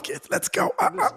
geht's, let's go.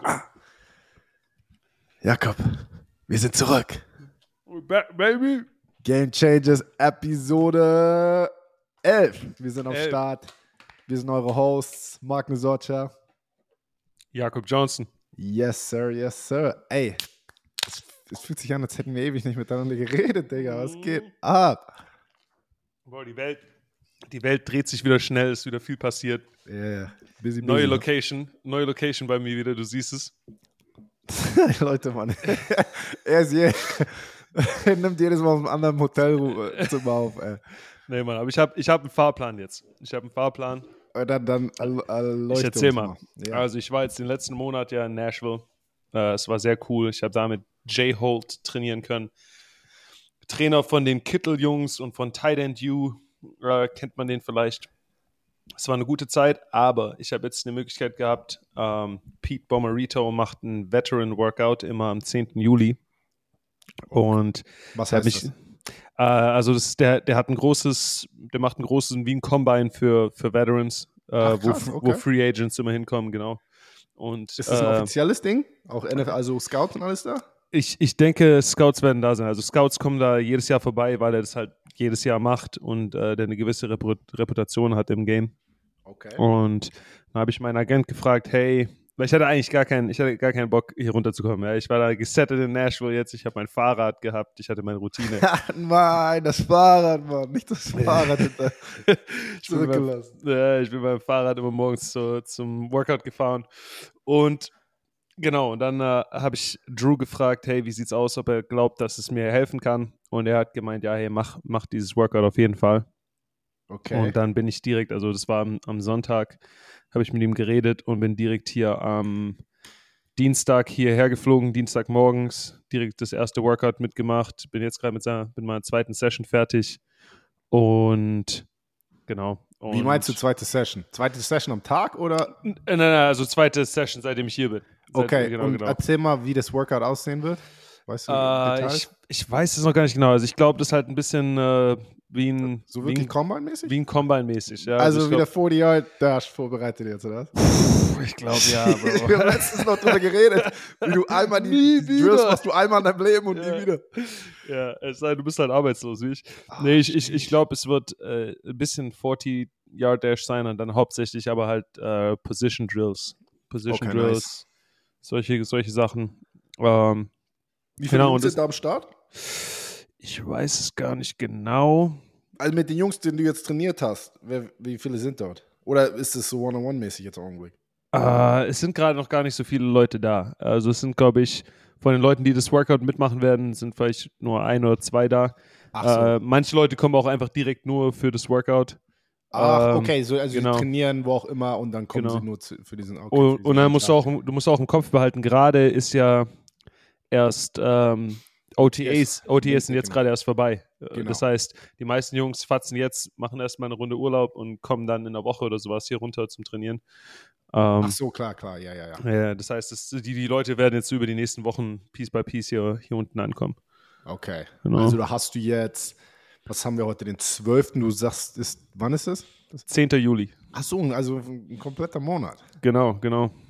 Jakob, wir sind zurück. We're back, baby. Game Changers Episode 11. Wir sind am Start. Wir sind eure Hosts, Mark Nesocha. Jakob Johnson. Yes, sir, yes, sir. Ey, es fühlt sich an, als hätten wir ewig nicht miteinander geredet, Digga. Was geht ab? Boah, die Welt dreht sich wieder schnell, ist wieder viel passiert. Yeah, busy. Neue Location bei mir wieder, du siehst es. Leute, Mann. Er nimmt jedes Mal aus einem anderen Hotelzimmer auf, ey. Nee, Mann, aber ich hab einen Fahrplan jetzt. Ich erzähl mal. Ja. Also ich war jetzt den letzten Monat ja in Nashville. Es war sehr cool. Ich habe da mit Jay Holt trainieren können. Trainer von den Kittle-Jungs und von Tight End U. Kennt man den vielleicht. Es war eine gute Zeit, aber ich habe jetzt eine Möglichkeit gehabt. Pete Bomarito macht ein Veteran-Workout immer am 10. Juli. Und was heißt das? Also der macht ein großes wie ein Combine für Veterans, wo Free Agents immer hinkommen, genau. Und, ist das ein offizielles Ding? Auch NFL, also Scouts und alles da? Ich denke, Scouts werden da sein. Also Scouts kommen da jedes Jahr vorbei, weil er das halt jedes Jahr macht und der eine gewisse Reputation hat im Game. Okay. Und dann habe ich meinen Agent gefragt, hey, weil ich hatte eigentlich gar keinen Bock, hier runterzukommen. Ja. Ich war da gesettet in Nashville jetzt, ich habe mein Fahrrad gehabt, ich hatte meine Routine. Nein, das Fahrrad, Mann, nicht das Fahrrad. Ich bin mit meinem Fahrrad immer morgens zum Workout gefahren. Und genau, und dann habe ich Drew gefragt, hey, wie sieht's aus, ob er glaubt, dass es mir helfen kann. Und er hat gemeint, ja, hey, mach dieses Workout auf jeden Fall. Okay. Und dann bin ich direkt, also das war am Sonntag, habe ich mit ihm geredet und bin direkt hier am Dienstag hierher geflogen, Dienstagmorgens, direkt das erste Workout mitgemacht. Bin jetzt gerade mit meiner zweiten Session fertig. Und genau. Und wie meinst du zweite Session? Zweite Session am Tag oder? Nein, also zweite Session, seitdem ich hier bin. Okay, genau. Erzähl mal, wie das Workout aussehen wird. Weißt du Details? Ich weiß es noch gar nicht genau. Also ich glaube, das ist halt ein bisschen wie ein... So wirklich Combine-mäßig? Wie ein Combine-mäßig, ja. Also wieder 40-Yard-Dash vorbereitet jetzt, oder? Ich glaube, ja, Bro. Wir haben letztens noch drüber geredet, wie du einmal die Drills machst, du einmal in deinem Leben und nie wieder. Ja, es sei, du bist halt arbeitslos, wie ich. Nee, ich glaube, es wird ein bisschen 40-Yard-Dash sein und dann hauptsächlich aber halt Position Drills. Drills, nice. solche Sachen. Wie viele Jungs sind da am Start? Ich weiß es gar nicht genau. Also mit den Jungs, die du jetzt trainiert hast, wie viele sind dort? Oder ist es so One-on-One-mäßig jetzt Augenblick? Es sind gerade noch gar nicht so viele Leute da. Also es sind, glaube ich, von den Leuten, die das Workout mitmachen werden, sind vielleicht nur 1 oder 2 da. Ach so. Manche Leute kommen auch einfach direkt nur für das Workout. Ach, okay, so, also genau. Sie trainieren wo auch immer und dann kommen sie nur für diesen Okay, und dann musst du auch im Kopf behalten, gerade ist ja erst OTAs sind jetzt gerade erst vorbei. Genau. Das heißt, die meisten Jungs fatzen jetzt, machen erstmal eine Runde Urlaub und kommen dann in einer Woche oder sowas hier runter zum Trainieren. Ach so, klar, ja. Ja, das heißt, die Leute werden jetzt über die nächsten Wochen Piece by Piece hier unten ankommen. Okay, genau. Also da hast du jetzt, was haben wir heute, den 12., du sagst, wann ist es? 10. Juli. Ach so, also ein kompletter Monat. Genau.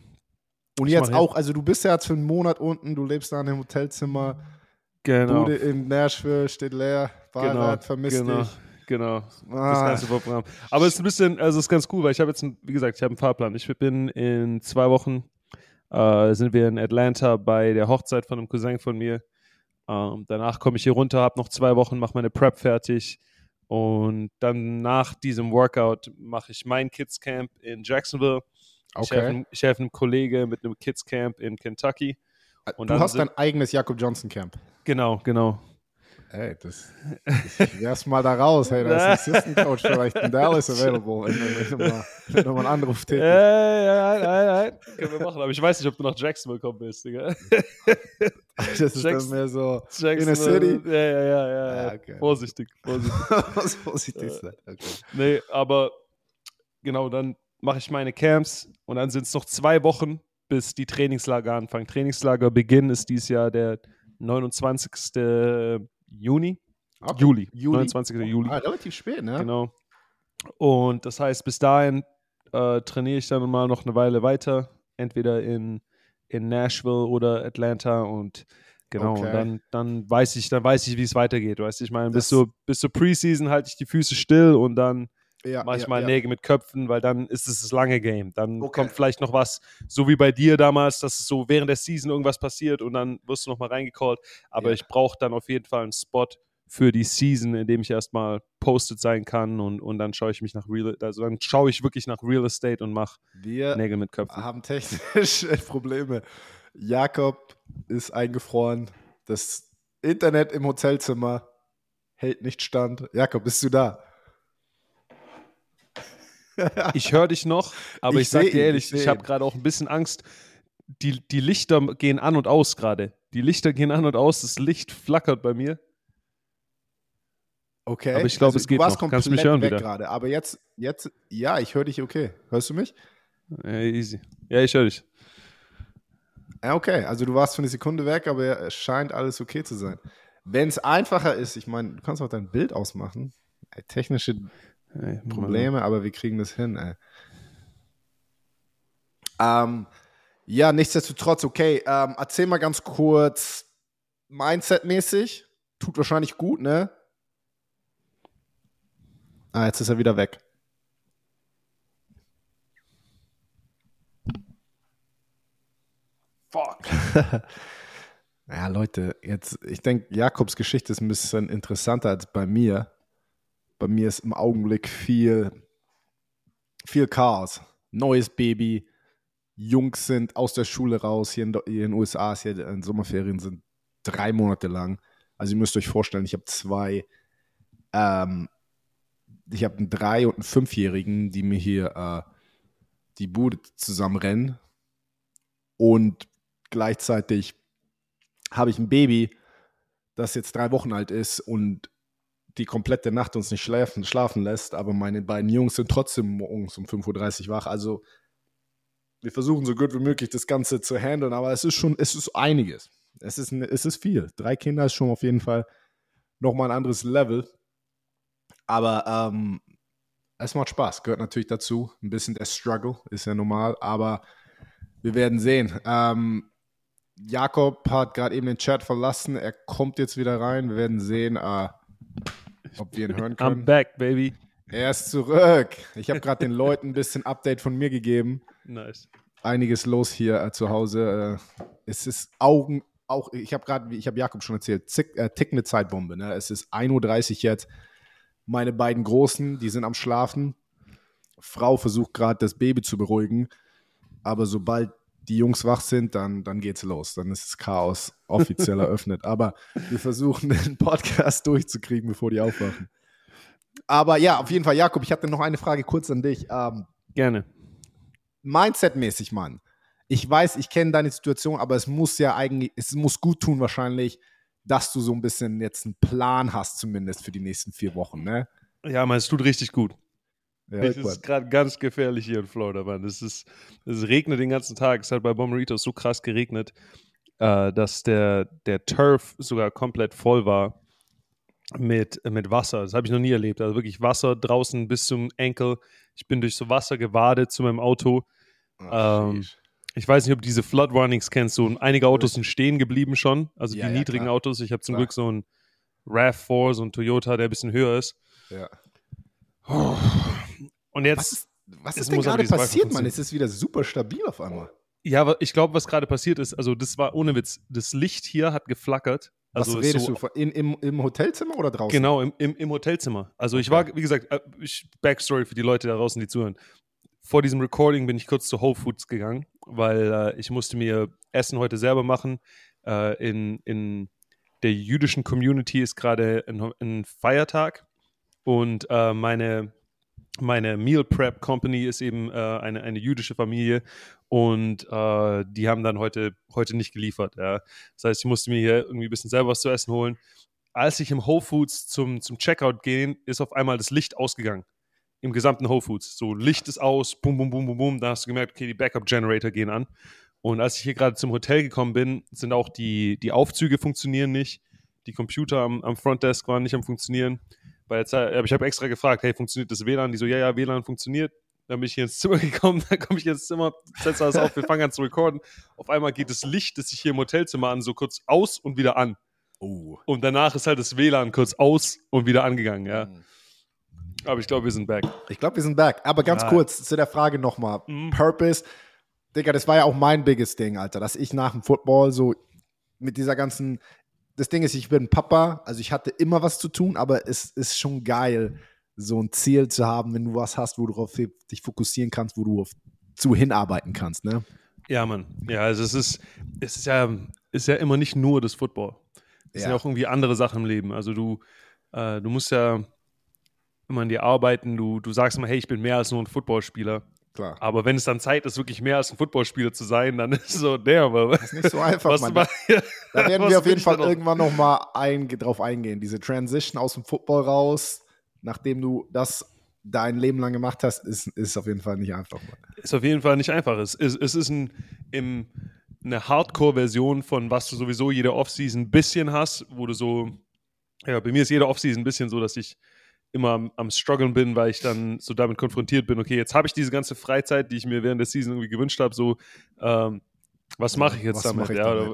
Und jetzt auch, also du bist ja jetzt für einen Monat unten, du lebst da in einem Hotelzimmer, genau. Bude in Nashville, steht leer, Fahrrad, vermisst dich. Genau, das ganze Programm. Aber es ist ein bisschen, also es ist ganz cool, weil ich habe jetzt, wie gesagt, ich habe einen Fahrplan. Ich bin in 2 Wochen, sind wir in Atlanta bei der Hochzeit von einem Cousin von mir. Danach komme ich hier runter, habe noch 2 Wochen, mache meine Prep fertig und dann nach diesem Workout mache ich mein Kids Camp in Jacksonville. Okay. Ich helfe einem Kollege mit einem Kids Camp in Kentucky. Und du hast dein eigenes Jakob Johnson Camp. Genau. Ey, ich wär's mal da raus. Hey, da ist ein Assistant Coach vielleicht in Dallas available, wenn du mal einen Anruf tätigst. Nein. Können wir machen. Aber ich weiß nicht, ob du nach Jacksonville kommen willst, Digga. Das ist dann mehr so in der City. Ja. Okay. Vorsichtig. Vorsichtig sein. Okay. Nee, aber genau, dann mache ich meine Camps und dann sind es noch 2 Wochen, bis die Trainingslager anfangen. Trainingslagerbeginn ist dieses Jahr der 29. Juni. Okay. Juli. 29. Juli. Relativ spät, ne? Genau. Und das heißt, bis dahin trainiere ich dann mal noch eine Weile weiter. entweder in Nashville oder Atlanta und genau, Okay. und dann weiß ich, wie es weitergeht. Weißt du, ich meine, bis zur Preseason halte ich die Füße still und dann mache ich mal Nägel mit Köpfen, weil dann ist es das lange Game. Dann kommt vielleicht noch was, so wie bei dir damals, dass es so während der Season irgendwas passiert und dann wirst du nochmal reingecallt. Aber ich brauche dann auf jeden Fall einen Spot für die Season, in dem ich erstmal posted sein kann und dann schaue ich mich dann schaue ich wirklich nach Real Estate und mache Nägel mit Köpfen. Wir haben technische Probleme. Jakob ist eingefroren. Das Internet im Hotelzimmer hält nicht stand. Jakob, bist du da? Ich höre dich noch, aber ich sag dir ehrlich, ich habe gerade auch ein bisschen Angst. Die Lichter gehen an und aus gerade. Die Lichter gehen an und aus, das Licht flackert bei mir. Okay. Aber ich glaube, es geht noch. Kannst du mich hören wieder? Grade. Aber jetzt, ja, ich höre dich okay. Hörst du mich? Easy. Ja, ich höre dich. Ja, okay. Also du warst für eine Sekunde weg, aber es scheint alles okay zu sein. Wenn es einfacher ist, ich meine, du kannst auch dein Bild ausmachen. Technische Probleme, aber wir kriegen das hin. Ja, nichtsdestotrotz, okay. Erzähl mal ganz kurz, Mindset-mäßig, tut wahrscheinlich gut, ne? Jetzt ist er wieder weg. Fuck. Naja, Leute, ich denke, Jakobs Geschichte ist ein bisschen interessanter als bei mir. Bei mir ist im Augenblick viel Chaos. Neues Baby, Jungs sind aus der Schule raus. Hier in den USA ist in Sommerferien sind 3 Monate lang. Also ihr müsst euch vorstellen, ich habe einen 3- und einen 5-Jährigen, die mir hier die Bude zusammenrennen. Und gleichzeitig habe ich ein Baby, das jetzt 3 Wochen alt ist und die komplette Nacht uns nicht schlafen lässt, aber meine beiden Jungs sind trotzdem morgens um 5:30 Uhr wach. Also wir versuchen so gut wie möglich das Ganze zu handeln, aber es ist einiges. Es ist viel. 3 Kinder ist schon auf jeden Fall nochmal ein anderes Level. Aber es macht Spaß, gehört natürlich dazu. Ein bisschen der Struggle, ist ja normal, aber wir werden sehen. Jakob hat gerade eben den Chat verlassen. Er kommt jetzt wieder rein. Wir werden sehen, ob wir ihn hören können. I'm back, baby. Er ist zurück. Ich habe gerade den Leuten ein bisschen Update von mir gegeben. Nice. Einiges los hier zu Hause. Es ist ich habe Jakob schon erzählt, tickende Zeitbombe. Ne? Es ist 1:30 Uhr jetzt. Meine beiden Großen, die sind am Schlafen. Frau versucht gerade, das Baby zu beruhigen. Aber sobald die Jungs wach sind, dann geht's los. Dann ist das Chaos offiziell eröffnet. Aber wir versuchen, den Podcast durchzukriegen, bevor die aufwachen. Aber ja, auf jeden Fall, Jakob, ich hatte noch eine Frage kurz an dich. Gerne. Mindset-mäßig, Mann. Ich weiß, ich kenne deine Situation, aber es muss gut tun wahrscheinlich, dass du so ein bisschen jetzt einen Plan hast, zumindest für die nächsten 4 Wochen, ne? Ja, man, es tut richtig gut. Ja, es ist gerade ganz gefährlich hier in Florida, Mann. Es regnet den ganzen Tag. Es hat bei Bommarito so krass geregnet, dass der Turf sogar komplett voll war mit Wasser. Das habe ich noch nie erlebt. Also wirklich Wasser draußen bis zum Enkel. Ich bin durch so Wasser gewadet zu meinem Auto. Ich weiß nicht, ob du diese Flood Warnings kennst. So einige Autos sind stehen geblieben schon. Also die niedrigen klar. Autos. Ich habe zum Glück so einen RAV4, so einen Toyota, der ein bisschen höher ist. Ja. Und jetzt. Was ist denn gerade passiert, Mann? Es ist wieder super stabil auf einmal. Ja, aber ich glaube, was gerade passiert ist, also das war ohne Witz, das Licht hier hat geflackert. Also was redest du? Im Hotelzimmer oder draußen? Genau, im Hotelzimmer. Also ich war, wie gesagt, Backstory für die Leute da draußen, die zuhören. Vor diesem Recording bin ich kurz zu Whole Foods gegangen, weil ich musste mir Essen heute selber machen. In der jüdischen Community ist gerade ein Feiertag und meine Meal Prep Company ist eben eine jüdische Familie und die haben dann heute nicht geliefert. Ja. Das heißt, ich musste mir hier irgendwie ein bisschen selber was zu essen holen. Als ich im Whole Foods zum Checkout gehe, ist auf einmal das Licht ausgegangen. Im gesamten Whole Foods. So, Licht ist aus, bum, bum, bum, bum, bum. Da hast du gemerkt, okay, die Backup-Generator gehen an. Und als ich hier gerade zum Hotel gekommen bin, sind auch die Aufzüge funktionieren nicht. Die Computer am Frontdesk waren nicht am Funktionieren. Aber ich habe extra gefragt, hey, funktioniert das WLAN? Die so, ja, WLAN funktioniert. Dann bin ich hier ins Zimmer gekommen, dann komme ich ins Zimmer, setze alles auf, wir fangen an zu recorden. Auf einmal geht das Licht, das ich hier im Hotelzimmer an, so kurz aus und wieder an. Oh. Und danach ist halt das WLAN kurz aus und wieder angegangen, ja. Aber ich glaube, wir sind back. Aber ganz kurz zu der Frage nochmal. Purpose. Digga, das war ja auch mein biggest Ding, Alter, dass ich nach dem Football so mit dieser ganzen, das Ding ist, ich bin Papa, also ich hatte immer was zu tun, aber es ist schon geil, so ein Ziel zu haben, wenn du was hast, wo du auf dich fokussieren kannst, wo du zu hinarbeiten kannst, ne? Ja, Mann. Ja, also es ist ja immer nicht nur das Football. Es sind ja auch irgendwie andere Sachen im Leben. Also du musst ja immer an dir arbeiten, du sagst immer, hey, ich bin mehr als nur ein Footballspieler. Klar. Aber wenn es dann Zeit ist, wirklich mehr als ein Footballspieler zu sein, dann ist es so, das ist nicht so einfach, Mann. Da werden wir auf jeden Fall irgendwann nochmal drauf eingehen. Diese Transition aus dem Football raus, nachdem du das dein Leben lang gemacht hast, ist auf jeden Fall nicht einfach, Mann. Ist auf jeden Fall nicht einfach. Es ist eine Hardcore-Version von was du sowieso jede Offseason ein bisschen hast, wo du so, ja, bei mir ist jede Offseason ein bisschen so, dass ich immer am Struggeln bin, weil ich dann so damit konfrontiert bin, okay, jetzt habe ich diese ganze Freizeit, die ich mir während der Season irgendwie gewünscht habe, so, was mache ich jetzt damit?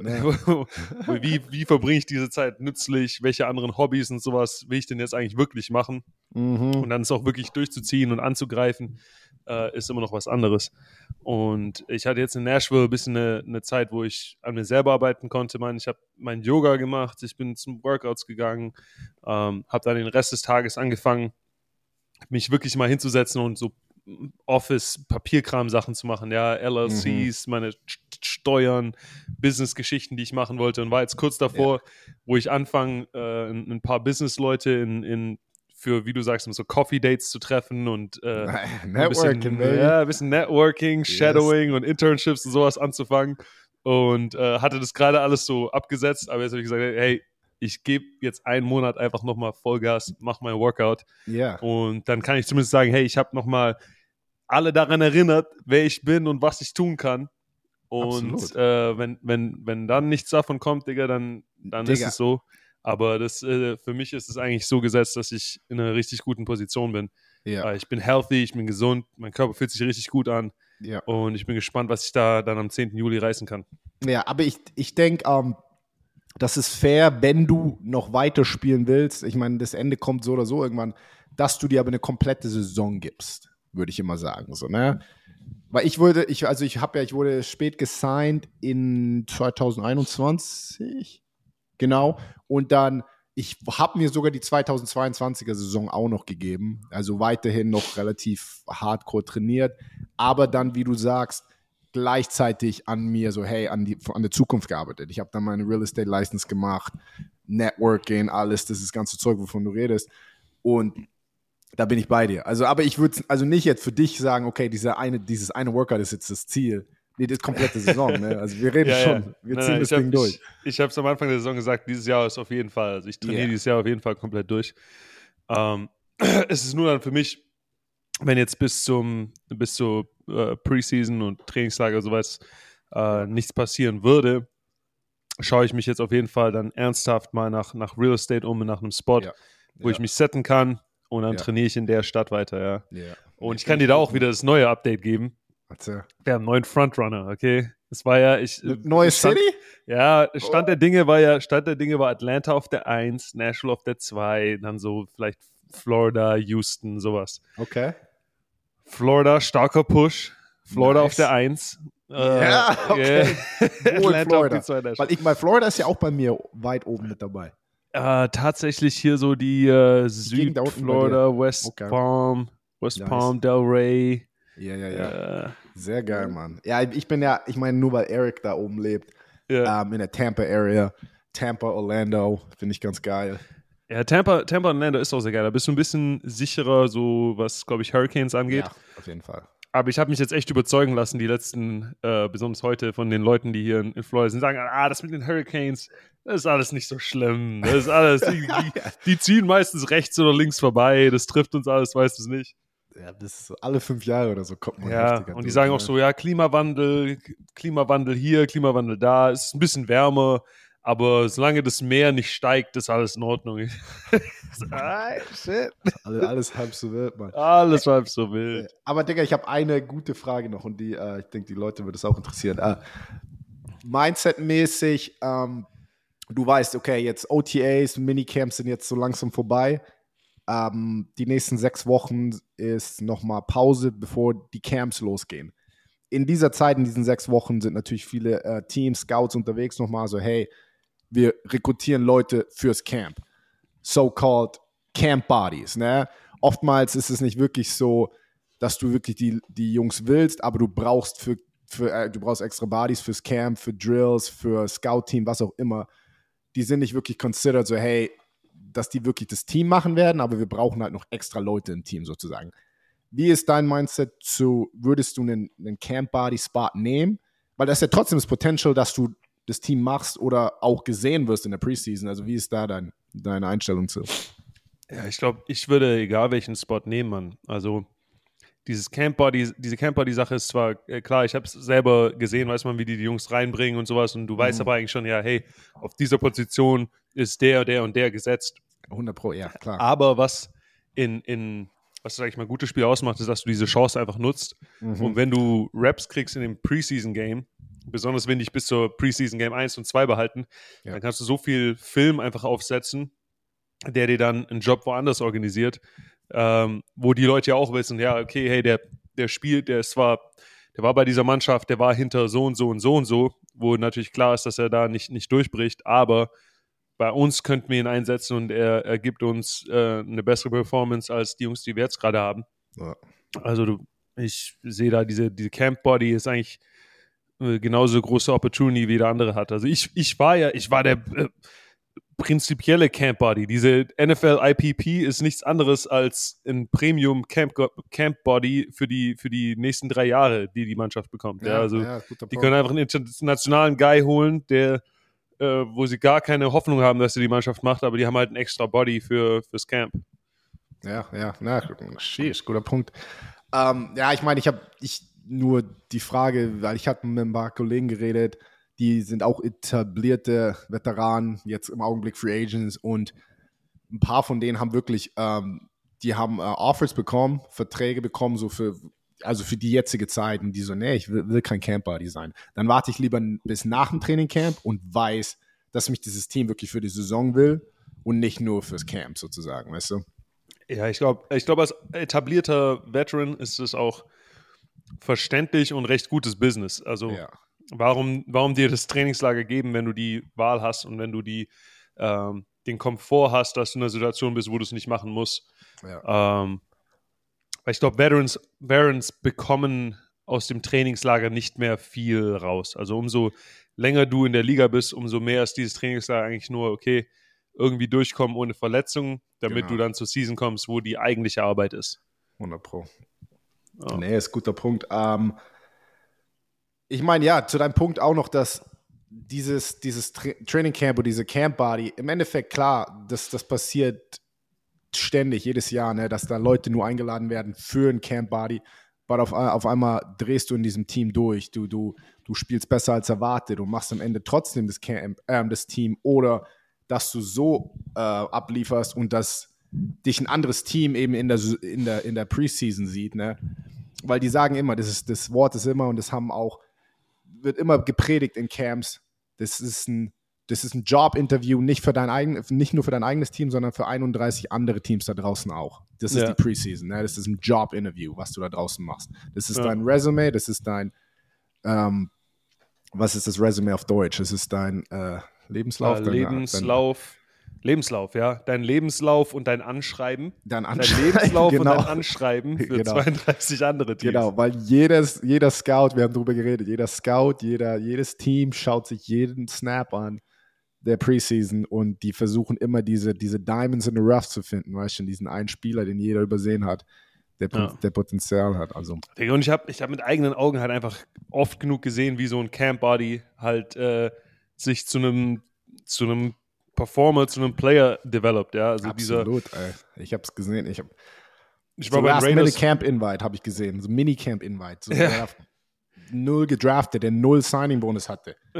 Wie verbringe ich diese Zeit nützlich? Welche anderen Hobbys und sowas will ich denn jetzt eigentlich wirklich machen? Und dann es auch wirklich durchzuziehen und anzugreifen, ist immer noch was anderes. Und ich hatte jetzt in Nashville ein bisschen eine Zeit, wo ich an mir selber arbeiten konnte. Ich habe mein Yoga gemacht, ich bin zum Workouts gegangen, habe dann den Rest des Tages angefangen, mich wirklich mal hinzusetzen und so Office-Papierkram-Sachen zu machen, ja, LLCs, meine Steuern, Business-Geschichten, die ich machen wollte, und war jetzt kurz davor, wo ich anfange, ein paar Business-Leute für, wie du sagst, so Coffee-Dates zu treffen und Networking, ein bisschen Networking, Shadowing und Internships und sowas anzufangen, und hatte das gerade alles so abgesetzt, aber jetzt habe ich gesagt, hey, ich gebe jetzt einen Monat einfach nochmal Vollgas, mach mein Workout, und dann kann ich zumindest sagen, hey, ich habe nochmal alle daran erinnert, wer ich bin und was ich tun kann. Und wenn dann nichts davon kommt, Digga, dann ist es so. Aber für mich ist es eigentlich so gesetzt, dass ich in einer richtig guten Position bin. Ja. Ich bin healthy, ich bin gesund, mein Körper fühlt sich richtig gut an. Ja. Und ich bin gespannt, was ich da dann am 10. Juli reißen kann. Ja, aber ich denke, das ist fair, wenn du noch weiter spielen willst. Ich meine, das Ende kommt so oder so irgendwann, dass du dir aber eine komplette Saison gibst, würde ich immer sagen. So, ne? Weil ich wurde spät gesigned in 2021. Genau. Und dann, ich habe mir sogar die 2022er Saison auch noch gegeben. Also weiterhin noch relativ hardcore trainiert. Aber dann, wie du sagst, gleichzeitig an mir so, hey, an der Zukunft gearbeitet. Ich habe dann meine Real Estate License gemacht, Networking, alles, das ganze Zeug, wovon du redest. Und da bin ich bei dir. Also, aber ich würde also nicht jetzt für dich sagen, okay, dieses eine Workout ist jetzt das Ziel. Nee, das komplette Saison, ne? Also wir reden schon, wir ziehen das Ding durch. Ich habe es am Anfang der Saison gesagt, dieses Jahr ist auf jeden Fall, also ich trainiere dieses Jahr auf jeden Fall komplett durch. Es ist nur dann für mich, wenn jetzt bis zur Preseason und Trainingslager und sowas nichts passieren würde, schaue ich mich jetzt auf jeden Fall dann ernsthaft mal nach Real Estate nach einem Spot, wo ich mich setten kann, und dann trainiere ich in der Stadt weiter, Und ich kann dir da auch wieder das neue Update geben. Wir haben einen neuen Frontrunner, okay? Das war ja, neue City? Ja, Stand der Dinge war Atlanta auf der 1, Nashville auf der 2, dann so vielleicht Florida, Houston, sowas. Okay. Florida, starker Push. Florida auf der 1. Ja, okay. Atlanta Florida. Auf die 2. Weil Florida ist ja auch bei mir weit oben mit dabei. Tatsächlich hier so die Süd-Florida, West Palm, Delray. Ja. Sehr geil, Mann. Ja, ich meine, nur weil Eric da oben lebt, in der Tampa-Area, Tampa, Orlando, finde ich ganz geil. Ja, Tampa Orlando ist auch sehr geil. Da bist du ein bisschen sicherer, so was, glaube ich, Hurricanes angeht. Ja, auf jeden Fall. Aber ich habe mich jetzt echt überzeugen lassen, die letzten, besonders heute, von den Leuten, die hier in Florida sind, sagen, das mit den Hurricanes, das ist alles nicht so schlimm. Das ist alles, die ziehen meistens rechts oder links vorbei, das trifft uns alles, weißt du es nicht. Ja, das ist so alle 5 Jahre oder so kommt man. Ja, und die sagen auch so, Klimawandel hier, Klimawandel da, es ist ein bisschen wärmer, Aber solange das Meer nicht steigt, ist alles in Ordnung. Shit. Alles halb so wild, Mann. Alles halb so wild. Aber Digga, ich habe eine gute Frage noch und ich denke, die Leute wird es auch interessieren. Mindset-mäßig, du weißt, okay, jetzt OTAs, Minicamps sind jetzt so langsam vorbei. Die nächsten 6 Wochen ist nochmal Pause, bevor die Camps losgehen. In dieser Zeit, in diesen 6 Wochen, sind natürlich viele Teams, Scouts unterwegs nochmal so, hey, wir rekrutieren Leute fürs Camp. So-called Camp Bodies, ne? Oftmals ist es nicht wirklich so, dass du wirklich die Jungs willst, aber du brauchst du brauchst extra Bodies fürs Camp, für Drills, für Scout-Team, was auch immer. Die sind nicht wirklich considered so, hey, dass die wirklich das Team machen werden, aber wir brauchen halt noch extra Leute im Team sozusagen. Wie ist dein Mindset würdest du einen Camp-Body-Spot nehmen? Weil das ist ja trotzdem das Potential, dass du das Team machst oder auch gesehen wirst in der Preseason. Also wie ist da deine Einstellung zu? Ja, ich glaube, ich würde egal welchen Spot nehmen, Mann. Also diese Camp-Body-Sache ist zwar klar, ich habe es selber gesehen, weiß man, wie die Jungs reinbringen und sowas und du weißt aber eigentlich schon, ja, hey, auf dieser Position ist der und der gesetzt. 100%, ja, klar. Aber was was, sag ich mal, gutes Spiel ausmacht, ist, dass du diese Chance einfach nutzt. Und wenn du Reps kriegst in dem Preseason-Game, besonders wenn dich bis zur Preseason-Game 1 und 2 behalten, dann kannst du so viel Film einfach aufsetzen, der dir dann einen Job woanders organisiert, wo die Leute ja auch wissen, ja, okay, hey, der spielt, der war bei dieser Mannschaft, der war hinter so und so und so und so, wo natürlich klar ist, dass er da nicht durchbricht, aber bei uns könnten wir ihn einsetzen und er gibt uns eine bessere Performance als die Jungs, die wir jetzt gerade haben. Ja. Also ich sehe da, diese Camp Body ist eigentlich genauso große Opportunity, wie der andere hat. Also ich war der prinzipielle Camp Body. Diese NFL IPP ist nichts anderes als ein Premium Camp Body für die nächsten 3 Jahre, die Mannschaft bekommt. Ja, also die können einfach einen internationalen Guy holen, wo sie gar keine Hoffnung haben, dass sie die Mannschaft macht, aber die haben halt ein extra Body fürs Camp. Ja, sheesh, guter Punkt. Ich meine, ich nur die Frage, weil ich hatte mit ein paar Kollegen geredet, die sind auch etablierte Veteranen, jetzt im Augenblick Free Agents und ein paar von denen haben wirklich, die haben Offers bekommen, Verträge bekommen, so für die jetzige Zeit und die so, nee, ich will kein Camp-Body sein. Dann warte ich lieber bis nach dem Trainingcamp und weiß, dass mich dieses Team wirklich für die Saison will und nicht nur fürs Camp sozusagen, weißt du? Ja, ich glaube, als etablierter Veteran ist es auch verständlich und recht gutes Business. Also warum dir das Trainingslager geben, wenn du die Wahl hast und wenn du den Komfort hast, dass du in einer Situation bist, wo du es nicht machen musst. Ja. Weil ich glaube, Veterans bekommen aus dem Trainingslager nicht mehr viel raus. Also umso länger du in der Liga bist, umso mehr ist dieses Trainingslager eigentlich nur, okay, irgendwie durchkommen ohne Verletzungen, damit du dann zur Season kommst, wo die eigentliche Arbeit ist. 100%. Oh. Nee, ist ein guter Punkt. Ich meine, ja, zu deinem Punkt auch noch, dass dieses Training Camp oder diese Camp Body, im Endeffekt klar, das passiert ständig, jedes Jahr, ne, dass da Leute nur eingeladen werden für ein Camp Body, aber auf einmal drehst du in diesem Team durch, du spielst besser als erwartet und machst am Ende trotzdem das Team oder dass du so ablieferst und dass dich ein anderes Team eben in der Preseason sieht, ne, weil die sagen immer, das Wort ist immer und das wird immer gepredigt in Camps, das ist ein Job-Interview, nicht nur für dein eigenes Team, sondern für 31 andere Teams da draußen auch. Das ist die Preseason, ne? Das ist ein Job-Interview, was du da draußen machst. Das ist dein Resume, das ist dein, was ist das Resume auf Deutsch? Das ist dein Lebenslauf? Lebenslauf, ja. Dein Lebenslauf und dein Anschreiben. Dein Lebenslauf und dein Anschreiben für 32 andere Teams. Genau, weil jeder Scout, wir haben darüber geredet, jeder Scout, jedes Team schaut sich jeden Snap an der Preseason und die versuchen immer diese Diamonds in the rough zu finden, weißt du, diesen einen Spieler, den jeder übersehen hat, der Potenzial hat. Also. Und ich hab mit eigenen Augen halt einfach oft genug gesehen, wie so ein Camp Body halt sich zu einem Performer, zu einem Player developed, ja. Also absolut, ey. Ich hab's gesehen. Ich war bei Raiders. Camp-Invite habe ich gesehen, so Mini-Camp-Invite. So null gedraftet, der null Signing-Bonus hatte. Ja.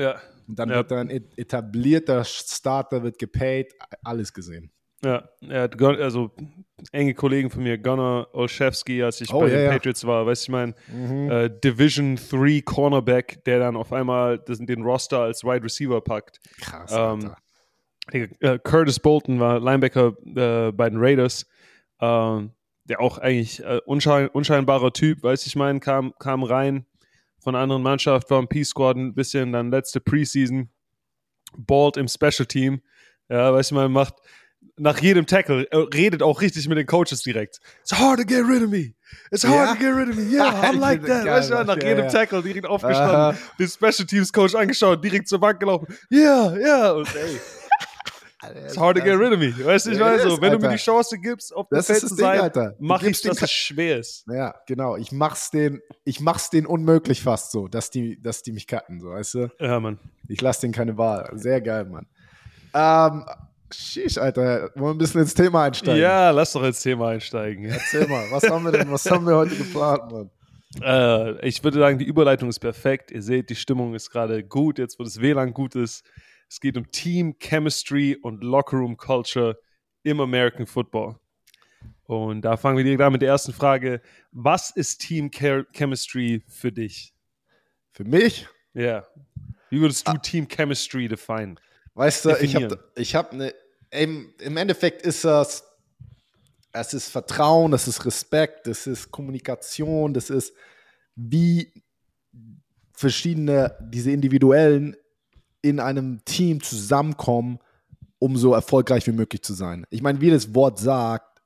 Und dann wird ein etablierter Starter, wird gepaid, alles gesehen. Ja, er hat also enge Kollegen von mir, Gunnar Olszewski, als ich bei den Patriots war, weißt du, ich meine, Division 3 Cornerback, der dann auf einmal den Roster als Wide Receiver packt. Krass, Alter. Curtis Bolton war Linebacker bei den Raiders, der auch eigentlich unscheinbarer Typ, weißt du, ich meine, kam rein von einer anderen Mannschaft, war im P-Squad ein bisschen, dann letzte Preseason, ballt im Special Team, ja, weißt du, man macht nach jedem Tackle, redet auch richtig mit den Coaches direkt. It's hard to get rid of me. It's hard to get rid of me. Yeah, I'm like that. Weißt du, nach jedem Tackle direkt aufgestanden, den Special Teams Coach angeschaut, direkt zur Bank gelaufen. Yeah. Und ey, it's hard to get rid of me. Weißt du, ich weiß so, wenn du mir die Chance gibst, auf das Feld zu sein, mach ich, dass es schwer ist. Ja, genau. Ich mach's denen unmöglich fast so, dass die mich cutten, so, weißt du? Ja, Mann. Ich lasse denen keine Wahl. Sehr geil, Mann. Sheesh, Alter. Wollen wir ein bisschen ins Thema einsteigen? Ja, lass doch ins Thema einsteigen. Erzähl mal, was haben wir heute geplant, Mann? Ich würde sagen, die Überleitung ist perfekt. Ihr seht, die Stimmung ist gerade gut, jetzt wo das WLAN gut ist. Es geht um Team Chemistry und Lockerroom Culture im American Football. Und da fangen wir direkt an mit der ersten Frage. Was ist Team Chemistry für dich? Für mich? Ja. Yeah. Wie würdest du Team Chemistry definieren? Weißt du, ich habe eine, im Endeffekt ist es ist Vertrauen, es ist Respekt, es ist Kommunikation, das ist wie verschiedene, diese Individuellen in einem Team zusammenkommen, um so erfolgreich wie möglich zu sein. Ich meine, wie das Wort sagt,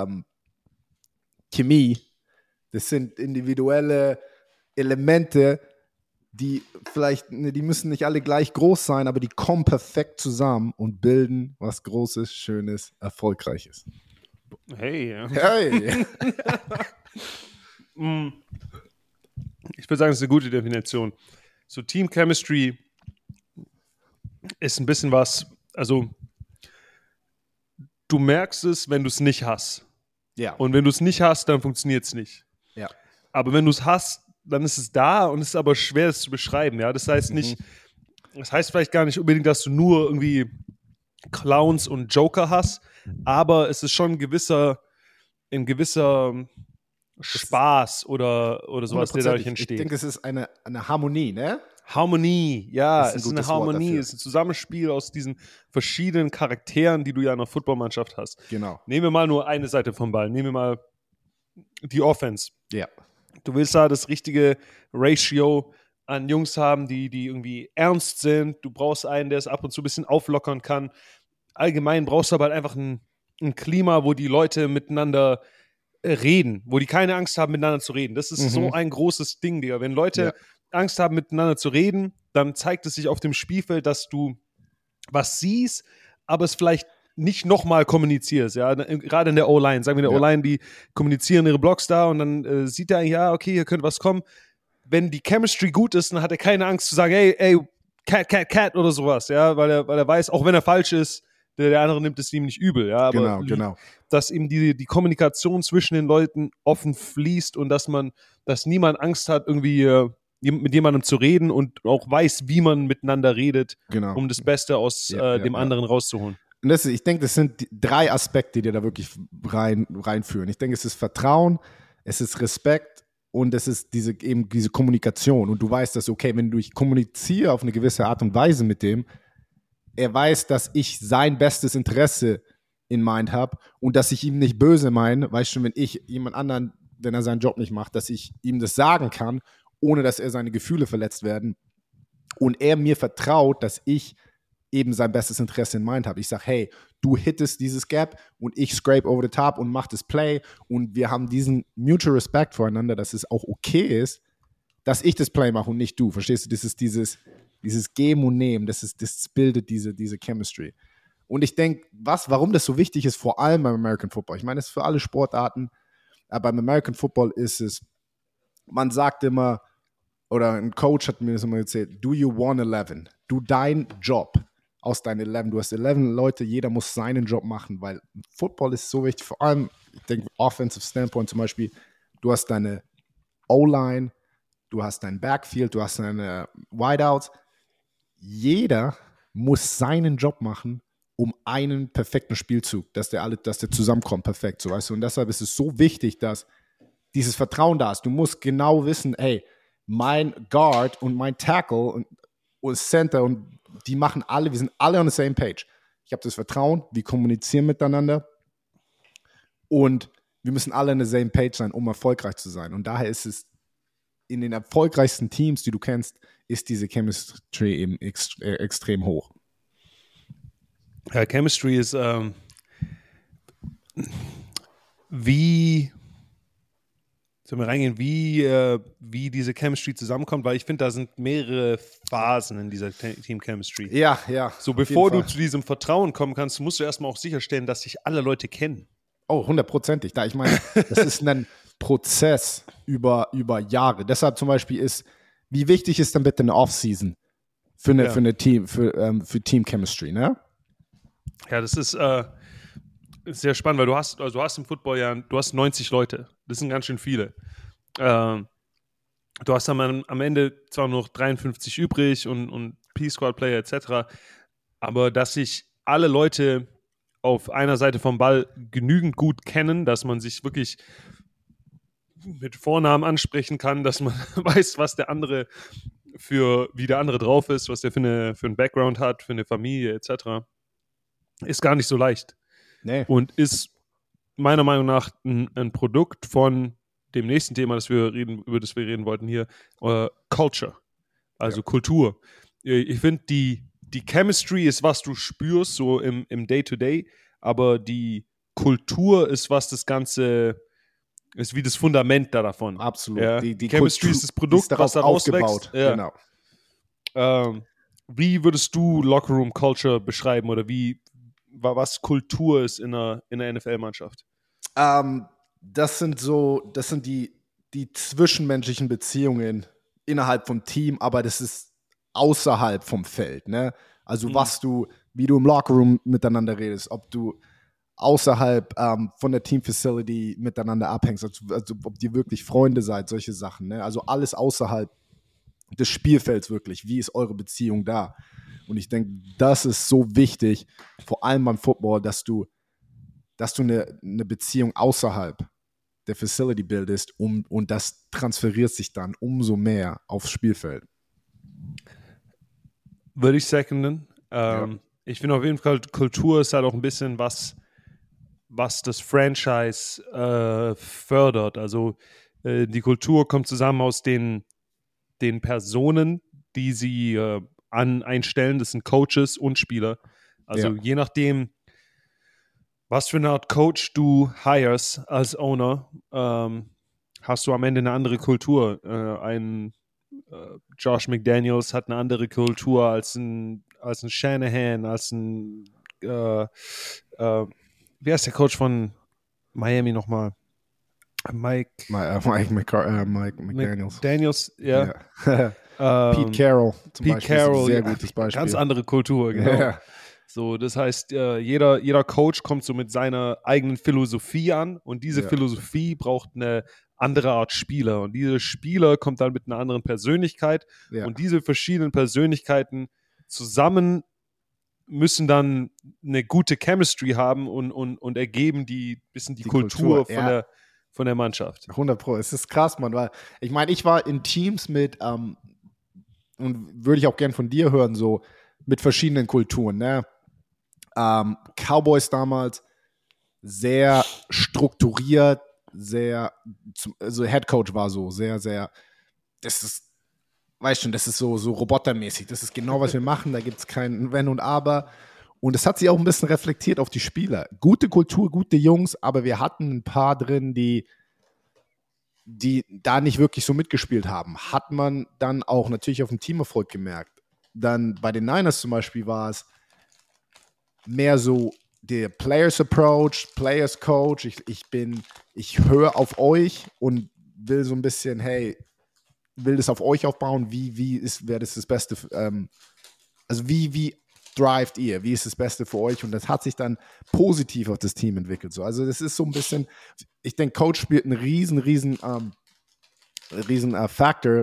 Chemie, das sind individuelle Elemente, die müssen nicht alle gleich groß sein, aber die kommen perfekt zusammen und bilden was Großes, Schönes, Erfolgreiches. Hey. Ich würde sagen, das ist eine gute Definition. So Team Chemistry ist ein bisschen was, also du merkst es, wenn du es nicht hast. Ja. Und wenn du es nicht hast, dann funktioniert es nicht. Ja. Aber wenn du es hast, dann ist es da und es ist aber schwer, es zu beschreiben. Ja? Das heißt vielleicht gar nicht unbedingt, dass du nur irgendwie Clowns und Joker hast, aber es ist schon ein gewisser Spaß oder sowas, der dadurch entsteht. Ich denke, es ist eine Harmonie, ne? Harmonie, ja, es ist eine Harmonie, es ist ein Zusammenspiel aus diesen verschiedenen Charakteren, die du ja in einer Footballmannschaft hast. Genau. Nehmen wir mal nur eine Seite vom Ball, nehmen wir mal die Offense. Ja. Du willst da das richtige Ratio an Jungs haben, die irgendwie ernst sind. Du brauchst einen, der es ab und zu ein bisschen auflockern kann. Allgemein brauchst du aber halt einfach ein Klima, wo die Leute miteinander reden, wo die keine Angst haben, miteinander zu reden. Das ist so ein großes Ding, Digga. Wenn Leute Angst haben, miteinander zu reden, dann zeigt es sich auf dem Spielfeld, dass du was siehst, aber es vielleicht nicht nochmal kommunizierst, ja, gerade in der O-Line, sagen wir in der O-Line, die kommunizieren ihre Blocks da und dann sieht er, ja, okay, hier könnte was kommen. Wenn die Chemistry gut ist, dann hat er keine Angst zu sagen, hey, Cat oder sowas, ja, weil er weiß, auch wenn er falsch ist, der andere nimmt es ihm nicht übel, ja, aber genau. Dass eben die Kommunikation zwischen den Leuten offen fließt und dass niemand Angst hat, irgendwie mit jemandem zu reden und auch weiß, wie man miteinander redet, um das Beste aus dem anderen rauszuholen. Und ich denke, das sind 3 Aspekte, die da wirklich reinführen. Ich denke, es ist Vertrauen, es ist Respekt und es ist diese Kommunikation. Und du weißt, dass, okay, wenn ich kommuniziere auf eine gewisse Art und Weise mit dem, er weiß, dass ich sein bestes Interesse in Mind habe und dass ich ihm nicht böse meine, weißt du, wenn ich jemand anderen, wenn er seinen Job nicht macht, dass ich ihm das sagen kann, ohne dass er seine Gefühle verletzt werden und er mir vertraut, dass ich eben sein bestes Interesse in Mind habe. Ich sage, hey, du hittest dieses Gap und ich scrape over the top und mache das Play und wir haben diesen mutual Respect voreinander, dass es auch okay ist, dass ich das Play mache und nicht du. Verstehst du? Das ist dieses Geben und Nehmen, das bildet diese Chemistry. Und ich denke, warum das so wichtig ist, vor allem beim American Football. Ich meine, es ist für alle Sportarten, aber beim American Football ist es, man sagt immer, oder ein Coach hat mir das immer erzählt, do you want 11? Du dein Job aus deinen 11. Du hast 11 Leute, jeder muss seinen Job machen, weil Football ist so wichtig, vor allem, ich denke, offensive Standpoint zum Beispiel, du hast deine O-Line, du hast dein Backfield, du hast deine Wideouts. jeder muss seinen Job machen, um einen perfekten Spielzug, dass der zusammenkommt, perfekt, so, weißt du. Und deshalb ist es so wichtig, dass dieses Vertrauen da ist. Du musst genau wissen, hey, mein Guard und mein Tackle und Center und die machen alle, wir sind alle on the same page. Ich habe das Vertrauen, wir kommunizieren miteinander und wir müssen alle on the same page sein, um erfolgreich zu sein. Und daher ist es in den erfolgreichsten Teams, die du kennst, ist diese Chemistry eben extrem hoch. Ja, Chemistry ist wie sollen wir reingehen, wie diese Chemistry zusammenkommt, weil ich finde, da sind mehrere Phasen in dieser Team-Chemistry. Ja. So, bevor du zu diesem Vertrauen kommen kannst, musst du erstmal auch sicherstellen, dass sich alle Leute kennen. Oh, 100%. Ich meine, das ist ein Prozess über Jahre. Deshalb zum Beispiel wie wichtig ist dann bitte eine Offseason für Team-Chemistry, ne? Ja, das ist sehr spannend, weil du hast im Football ja, du hast 90 Leute. Das sind ganz schön viele. Du hast dann am Ende zwar noch 53 übrig und P-Squad-Player etc., aber dass sich alle Leute auf einer Seite vom Ball genügend gut kennen, dass man sich wirklich mit Vornamen ansprechen kann, dass man weiß, was der andere wie der andere drauf ist, was der für einen Background hat, für eine Familie etc., ist gar nicht so leicht. Nee. Und ist meiner Meinung nach ein Produkt von dem nächsten Thema, über das wir reden wollten hier, Culture, also Kultur. Ich finde, die Chemistry ist, was du spürst, so im Day-to-Day, aber die Kultur ist, was das Ganze ist, wie das Fundament davon. Absolut. Ja. Die Chemistry Kultur ist das Produkt, was daraus aufgebaut. Ja. Genau. Wie würdest du Lockerroom Culture beschreiben oder was Kultur ist in einer NFL-Mannschaft? Das sind die zwischenmenschlichen Beziehungen innerhalb vom Team, aber das ist außerhalb vom Feld, ne? Also wie du im Lockerroom miteinander redest, ob du außerhalb von der Team-Facility miteinander abhängst, also ob ihr wirklich Freunde seid, solche Sachen, ne? Also alles außerhalb des Spielfelds wirklich. Wie ist eure Beziehung da? Und ich denke, das ist so wichtig, vor allem beim Football, dass du eine Beziehung außerhalb der Facility bildest und das transferiert sich dann umso mehr aufs Spielfeld. Würde ich seconden. Ich finde auf jeden Fall, Kultur ist halt auch ein bisschen was das Franchise fördert. Also die Kultur kommt zusammen aus den Personen, die sie einstellen. Das sind Coaches und Spieler. Also je nachdem, was für eine Art Coach du hires als Owner, hast du am Ende eine andere Kultur. Josh McDaniels hat eine andere Kultur als ein Shanahan, als ein wie heißt der Coach von Miami nochmal? Mike McDaniels. Daniels, ja. Pete Carroll zum Beispiel ist ein sehr gutes Beispiel. Ganz andere Kultur, genau. Yeah. So, das heißt, jeder Coach kommt so mit seiner eigenen Philosophie an und diese Philosophie braucht eine andere Art Spieler und diese Spieler kommt dann mit einer anderen Persönlichkeit und diese verschiedenen Persönlichkeiten zusammen müssen dann eine gute Chemistry haben und ergeben die Kultur von der Mannschaft. 100%. Es ist krass, Mann, weil ich meine, ich war in Teams mit und würde ich auch gern von dir hören, so mit verschiedenen Kulturen, ne? Cowboys damals sehr strukturiert, also Head Coach war so sehr, sehr, das ist, weißt schon, das ist so robotermäßig, das ist genau, was wir machen, da gibt es kein Wenn und Aber und es hat sich auch ein bisschen reflektiert auf die Spieler. Gute Kultur, gute Jungs, aber wir hatten ein paar drin, die da nicht wirklich so mitgespielt haben. Hat man dann auch natürlich auf dem Teamerfolg gemerkt. Dann bei den Niners zum Beispiel war es mehr so der Players Approach, Players Coach. Ich höre auf euch und will so ein bisschen, hey, will das auf euch aufbauen. Wäre das Beste? Also wie drived ihr? Wie ist das Beste für euch? Und das hat sich dann positiv auf das Team entwickelt. So. Also das ist so ein bisschen, ich denke, Coach spielt einen riesen Faktor,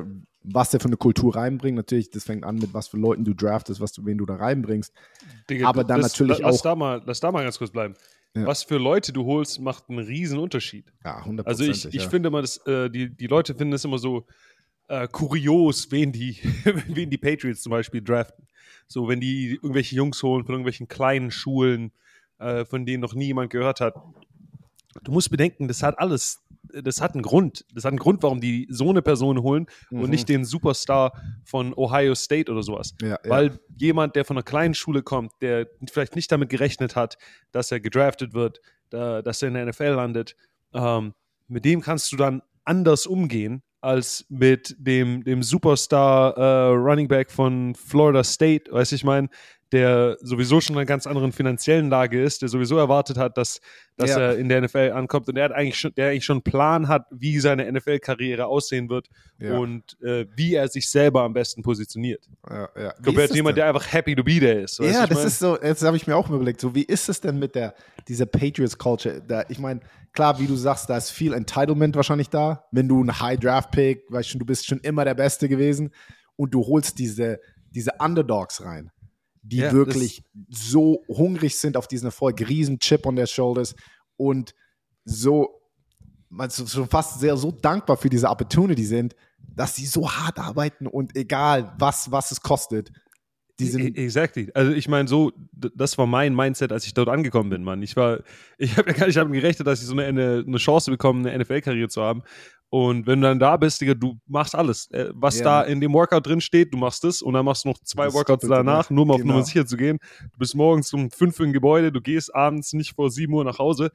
was der für eine Kultur reinbringt. Natürlich, das fängt an mit, was für Leuten du draftest, wen du da reinbringst. Digga, aber dann natürlich auch... Lass da mal ganz kurz bleiben. Ja. Was für Leute du holst, macht einen riesen Unterschied. Ja, 100%. Also ich finde immer, die Leute finden es immer so kurios, wen die Patriots zum Beispiel draften. So, wenn die irgendwelche Jungs holen von irgendwelchen kleinen Schulen, von denen noch nie jemand gehört hat. Du musst bedenken, das hat einen Grund. Das hat einen Grund, warum die so eine Person holen und nicht den Superstar von Ohio State oder sowas. Ja, weil jemand, der von einer kleinen Schule kommt, der vielleicht nicht damit gerechnet hat, dass er gedraftet wird, dass er in der NFL landet, mit dem kannst du dann anders umgehen als mit dem Superstar Running Back von Florida State, weißt du, ich meine, der sowieso schon in einer ganz anderen finanziellen Lage ist, der sowieso erwartet hat, dass er in der NFL ankommt und der eigentlich schon einen Plan hat, wie seine NFL-Karriere aussehen wird und wie er sich selber am besten positioniert. Compared zu jemand, der einfach happy to be there ist. Ja, das ist so, jetzt habe ich mir auch überlegt, so wie ist es denn mit dieser Patriots-Culture? Ich meine, klar, wie du sagst, da ist viel Entitlement wahrscheinlich da. Wenn du ein High-Draft-Pick, weißt du, du bist schon immer der Beste gewesen und du holst diese Underdogs rein, die wirklich so hungrig sind auf diesen Erfolg, riesen Chip on their shoulders und so schon fast so dankbar für diese Opportunity sind, dass sie so hart arbeiten und egal, was es kostet. Exactly. Also ich meine, das war mein Mindset, als ich dort angekommen bin, Mann. Ich habe gerechnet, dass ich so eine Chance bekomme, eine NFL-Karriere zu haben. Und wenn du dann da bist, Digga, du machst alles. Was da in dem Workout drin steht, du machst das und dann machst du noch 2 Workouts danach, nur mal auf Nummer sicher zu gehen. Du bist morgens um 5 im Gebäude, du gehst abends nicht vor 7 Uhr nach Hause.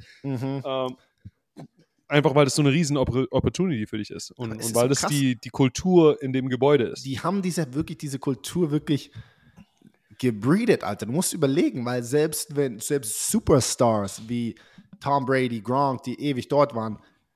Einfach, weil das so eine riesen Opportunity für dich ist. Und weil das die Kultur in dem Gebäude ist. Die haben diese Kultur wirklich gebreedet, Alter. Du musst überlegen, weil selbst Superstars wie Tom Brady, Gronk, die ewig dort waren,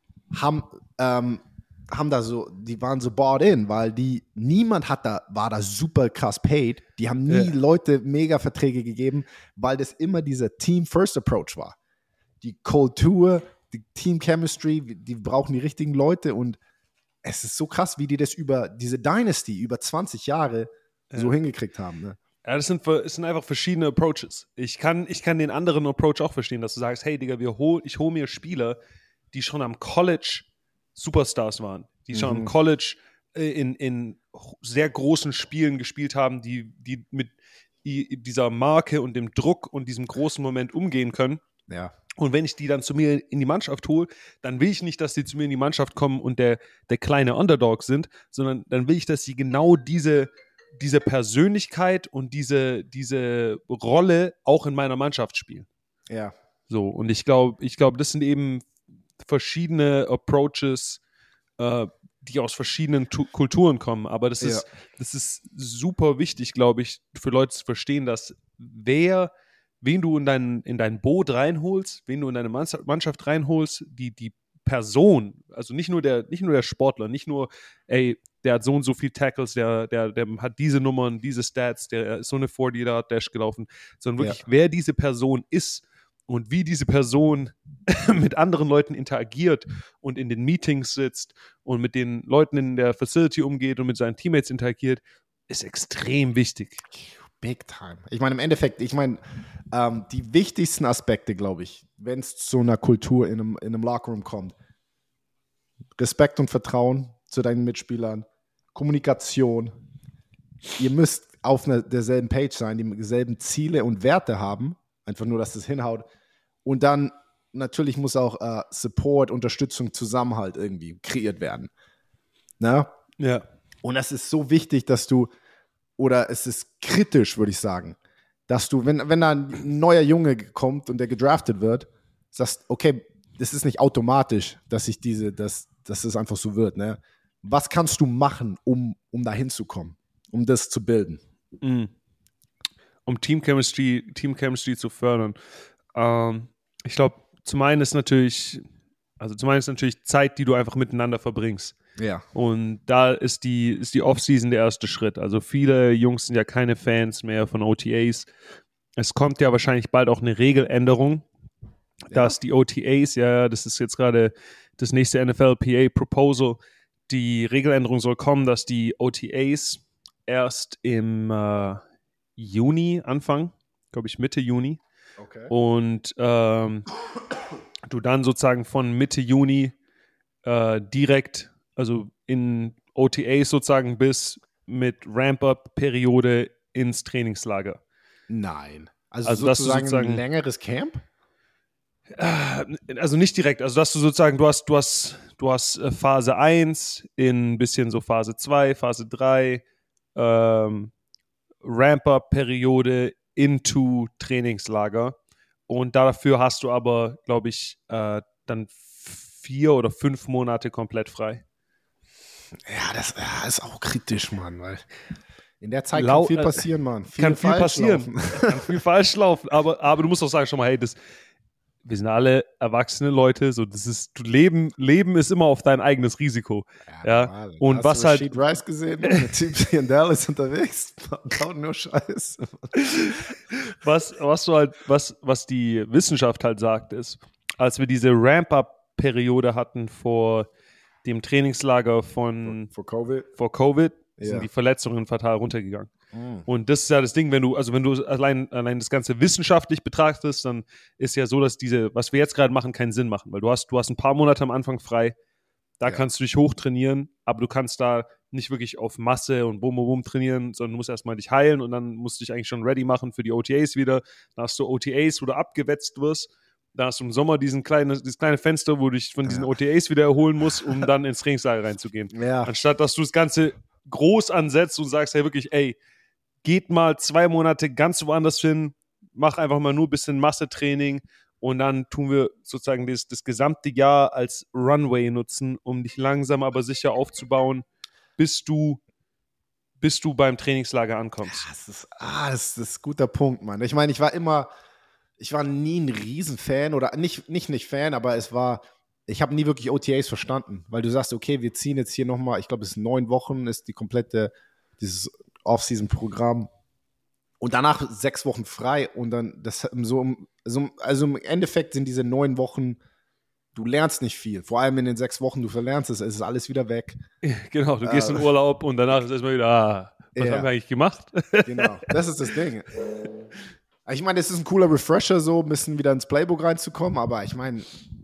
die waren so bought in, weil niemand war da super krass paid. Die haben nie Leute mega Verträge gegeben, weil das immer dieser Team-First-Approach war. Die Kultur, die Team-Chemistry, die brauchen die richtigen Leute und es ist so krass, wie die das über diese Dynasty, über 20 Jahre so hingekriegt haben. Ne? Ja, es sind einfach verschiedene Approaches. Ich kann den anderen Approach auch verstehen, dass du sagst, hey Digga, ich hole mir Spieler, die schon am College Superstars waren, die schon am College in sehr großen Spielen gespielt haben, die mit dieser Marke und dem Druck und diesem großen Moment umgehen können. Ja. Und wenn ich die dann zu mir in die Mannschaft hole, dann will ich nicht, dass die zu mir in die Mannschaft kommen und der kleine Underdog sind, sondern dann will ich, dass sie genau diese Persönlichkeit und diese Rolle auch in meiner Mannschaft spielen. Ja. So, und ich glaube, das sind eben verschiedene Approaches, die aus verschiedenen Kulturen kommen. Aber das ist super wichtig, glaube ich, für Leute zu verstehen, dass wen du in dein Boot reinholst, wen du in deine Mannschaft reinholst, die Person, also nicht nur der Sportler, nicht nur, ey, der hat so und so viel Tackles, der hat diese Nummern, diese Stats, der ist so eine 40-Yard-Dash gelaufen, sondern wirklich, wer diese Person ist und wie diese Person mit anderen Leuten interagiert und in den Meetings sitzt und mit den Leuten in der Facility umgeht und mit seinen Teammates interagiert, ist extrem wichtig. Big time. Ich meine, im Endeffekt, die wichtigsten Aspekte, glaube ich, wenn es zu einer Kultur in einem Lockerroom kommt, Respekt und Vertrauen zu deinen Mitspielern, Kommunikation. Ihr müsst auf derselben Page sein, dieselben Ziele und Werte haben, einfach nur, dass es hinhaut. Und dann natürlich muss auch Support, Unterstützung, Zusammenhalt irgendwie kreiert werden. Na? Ja. Und das ist so wichtig, oder es ist kritisch, würde ich sagen, dass du, wenn da ein neuer Junge kommt und der gedraftet wird, sagst, okay, das ist nicht automatisch, dass es einfach so wird. Ne? Was kannst du machen, um da hinzukommen, um das zu bilden? Um Team Chemistry zu fördern. Ich glaube, zum einen ist natürlich Zeit, die du einfach miteinander verbringst. Ja. Und da ist die Offseason der erste Schritt. Also viele Jungs sind ja keine Fans mehr von OTAs. Es kommt ja wahrscheinlich bald auch eine Regeländerung, dass die OTAs, das ist jetzt gerade das nächste NFLPA-Proposal, die Regeländerung soll kommen, dass die OTAs erst im Juni anfangen, glaube ich Mitte Juni. Okay. Und du dann sozusagen von Mitte Juni direkt, also in OTAs sozusagen bis mit Ramp-Up-Periode ins Trainingslager. Nein. Also sozusagen ein längeres Camp? Also nicht direkt, also dass du sozusagen, du hast Phase 1 in ein bisschen so Phase 2, Phase 3, Ramp-Up-Periode into Trainingslager und dafür hast du aber, glaube ich, dann 4 oder 5 Monate komplett frei. Ja, das ist auch kritisch, Mann, weil in der Zeit kann viel passieren, Mann. Kann viel passieren. Kann viel falsch laufen, aber du musst auch sagen schon mal, hey, wir sind alle erwachsene Leute, so Leben ist immer auf dein eigenes Risiko. Ja. Und was hast du Rashid Rice gesehen, der Typ hier in Dallas unterwegs, baut nur Scheiß. Was die Wissenschaft halt sagt, ist, als wir diese Ramp-Up-Periode hatten vor dem Trainingslager vor Covid sind die Verletzungen fatal runtergegangen. Und das ist ja das Ding, wenn du allein das Ganze wissenschaftlich betrachtest, dann ist ja so, dass was wir jetzt gerade machen, keinen Sinn machen, weil du hast ein paar Monate am Anfang frei, da kannst du dich hochtrainieren, aber du kannst da nicht wirklich auf Masse und bum trainieren, sondern du musst erstmal dich heilen und dann musst du dich eigentlich schon ready machen für die OTAs wieder. Dann hast du OTAs, wo du abgewetzt wirst. Da hast du im Sommer dieses kleine Fenster, wo du dich von diesen OTAs wieder erholen musst, um dann ins Trainingslager reinzugehen. Ja. Anstatt, dass du das Ganze groß ansetzt und sagst, hey, wirklich, ey, geht mal 2 Monate ganz woanders hin, mach einfach mal nur ein bisschen Massetraining und dann tun wir sozusagen das gesamte Jahr als Runway nutzen, um dich langsam aber sicher aufzubauen, bis du beim Trainingslager ankommst. Ja, das ist ein guter Punkt, Mann. Ich meine, ich war nie ein Riesenfan oder nicht Fan, aber ich habe nie wirklich OTAs verstanden, weil du sagst, okay, wir ziehen jetzt hier nochmal, ich glaube, es ist 9 Wochen, ist dieses Off-Season-Programm und danach 6 Wochen frei und dann also im Endeffekt sind diese 9 Wochen, du lernst nicht viel, vor allem in den 6 Wochen, du verlernst es ist alles wieder weg. Genau, du gehst in Urlaub und danach ist erstmal wieder, was haben wir eigentlich gemacht? Genau, das ist das Ding. Ich meine, es ist ein cooler Refresher, so ein bisschen wieder ins Playbook reinzukommen, aber ich meine,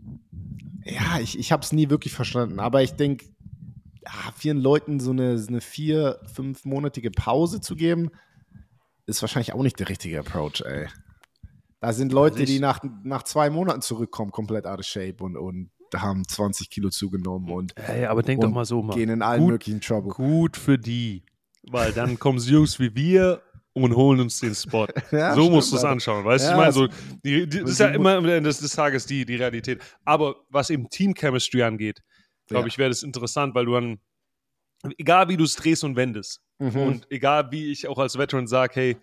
ja, ich habe es nie wirklich verstanden. Aber ich denke, vielen Leuten so eine 4-5-monatige Pause zu geben, ist wahrscheinlich auch nicht der richtige Approach, ey. Da sind Leute, die nach 2 Monaten zurückkommen, komplett out of shape und haben 20 Kilo zugenommen und aber denk doch mal so, Mann. Gehen in allen möglichen Trouble. Gut für die, weil dann kommen Jungs wie wir und holen uns den Spot. Ja, so musst du es anschauen. Weißt du, ich meine, so, das ist ja immer am Ende des Tages die Realität. Aber was eben Team-Chemistry angeht, glaube ich, wäre das interessant, weil du dann, egal wie du es drehst und wendest, und egal wie ich auch als Veteran sage, hey,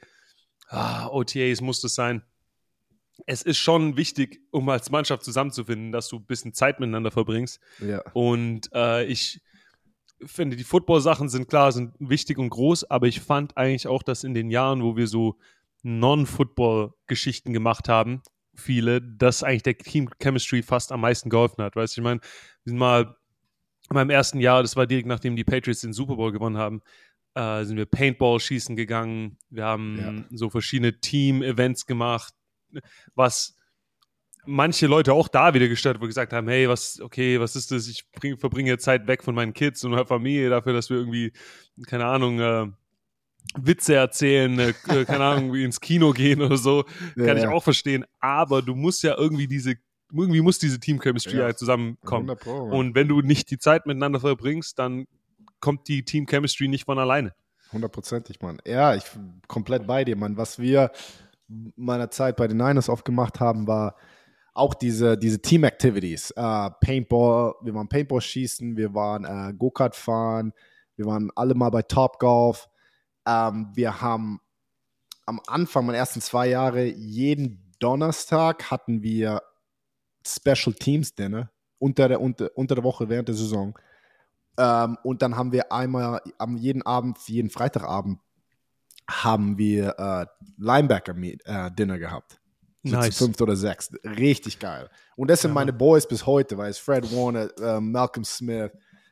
OTAs muss das sein, es ist schon wichtig, um als Mannschaft zusammenzufinden, dass du ein bisschen Zeit miteinander verbringst. Ja. Und ich finde, die Football-Sachen sind wichtig und groß, aber ich fand eigentlich auch, dass in den Jahren, wo wir so Non-Football-Geschichten gemacht haben, viele, dass eigentlich der Team-Chemistry fast am meisten geholfen hat. Weißt du, ich meine, wir sind mal in meinem ersten Jahr, das war direkt nachdem die Patriots den Super Bowl gewonnen haben, sind wir Paintball-Schießen gegangen, wir haben so verschiedene Team-Events gemacht, was manche Leute auch da wieder gestört, wo gesagt haben, hey, was ist das? Ich verbringe Zeit weg von meinen Kids und meiner Familie dafür, dass wir irgendwie, keine Ahnung, Witze erzählen, keine Ahnung, ins Kino gehen oder so. Kann ich auch verstehen. Aber du musst ja irgendwie muss diese Team-Chemistry halt zusammenkommen. Und wenn du nicht die Zeit miteinander verbringst, dann kommt die Team-Chemistry nicht von alleine. 100%, Mann. Ja, ich bin komplett bei dir, Mann. Was wir meiner Zeit bei den Niners oft gemacht haben, war auch diese Team-Activities. Paintball, wir waren Paintball schießen, wir waren Go-Kart fahren, wir waren alle mal bei Topgolf. Wir haben am Anfang, meine ersten 2 Jahre, jeden Donnerstag hatten wir Special Teams Dinner unter der Woche während der Saison. Und dann haben wir einmal jeden Freitagabend haben wir Linebacker Dinner gehabt. So Nice. zu 5 oder 6. Richtig geil. Und das sind meine Boys bis heute, weil es Fred Warner, Malcolm Smith,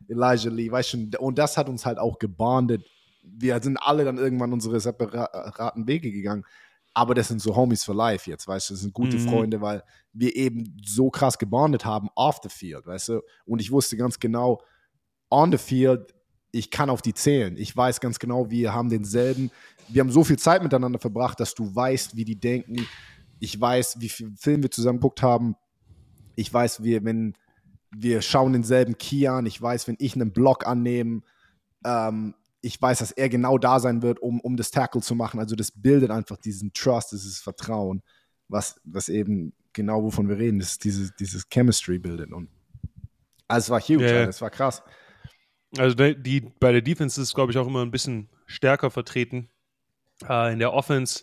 Elijah Lee, weißt du, und das hat uns halt auch gebondet. Wir sind alle dann irgendwann unsere separaten Wege gegangen, aber das sind so Homies for life jetzt, weißt du, das sind gute Freunde, weil wir eben so krass gebondet haben off the field, weißt du, und ich wusste ganz genau, on the field, ich kann auf die zählen, ich weiß ganz genau, wir haben so viel Zeit miteinander verbracht, dass du weißt, wie die denken, ich weiß, wie viel Film wir zusammen geguckt haben, ich weiß, wenn wir schauen denselben Key an, ich weiß, wenn ich einen Block annehme, ich weiß, dass er genau da sein wird, um das Tackle zu machen. Also das bildet einfach diesen Trust, dieses Vertrauen, was eben genau wovon wir reden, das dieses Chemistry bildet. Und also es war huge, es war krass. Also bei der Defense ist es, glaube ich, auch immer ein bisschen stärker vertreten. In der Offense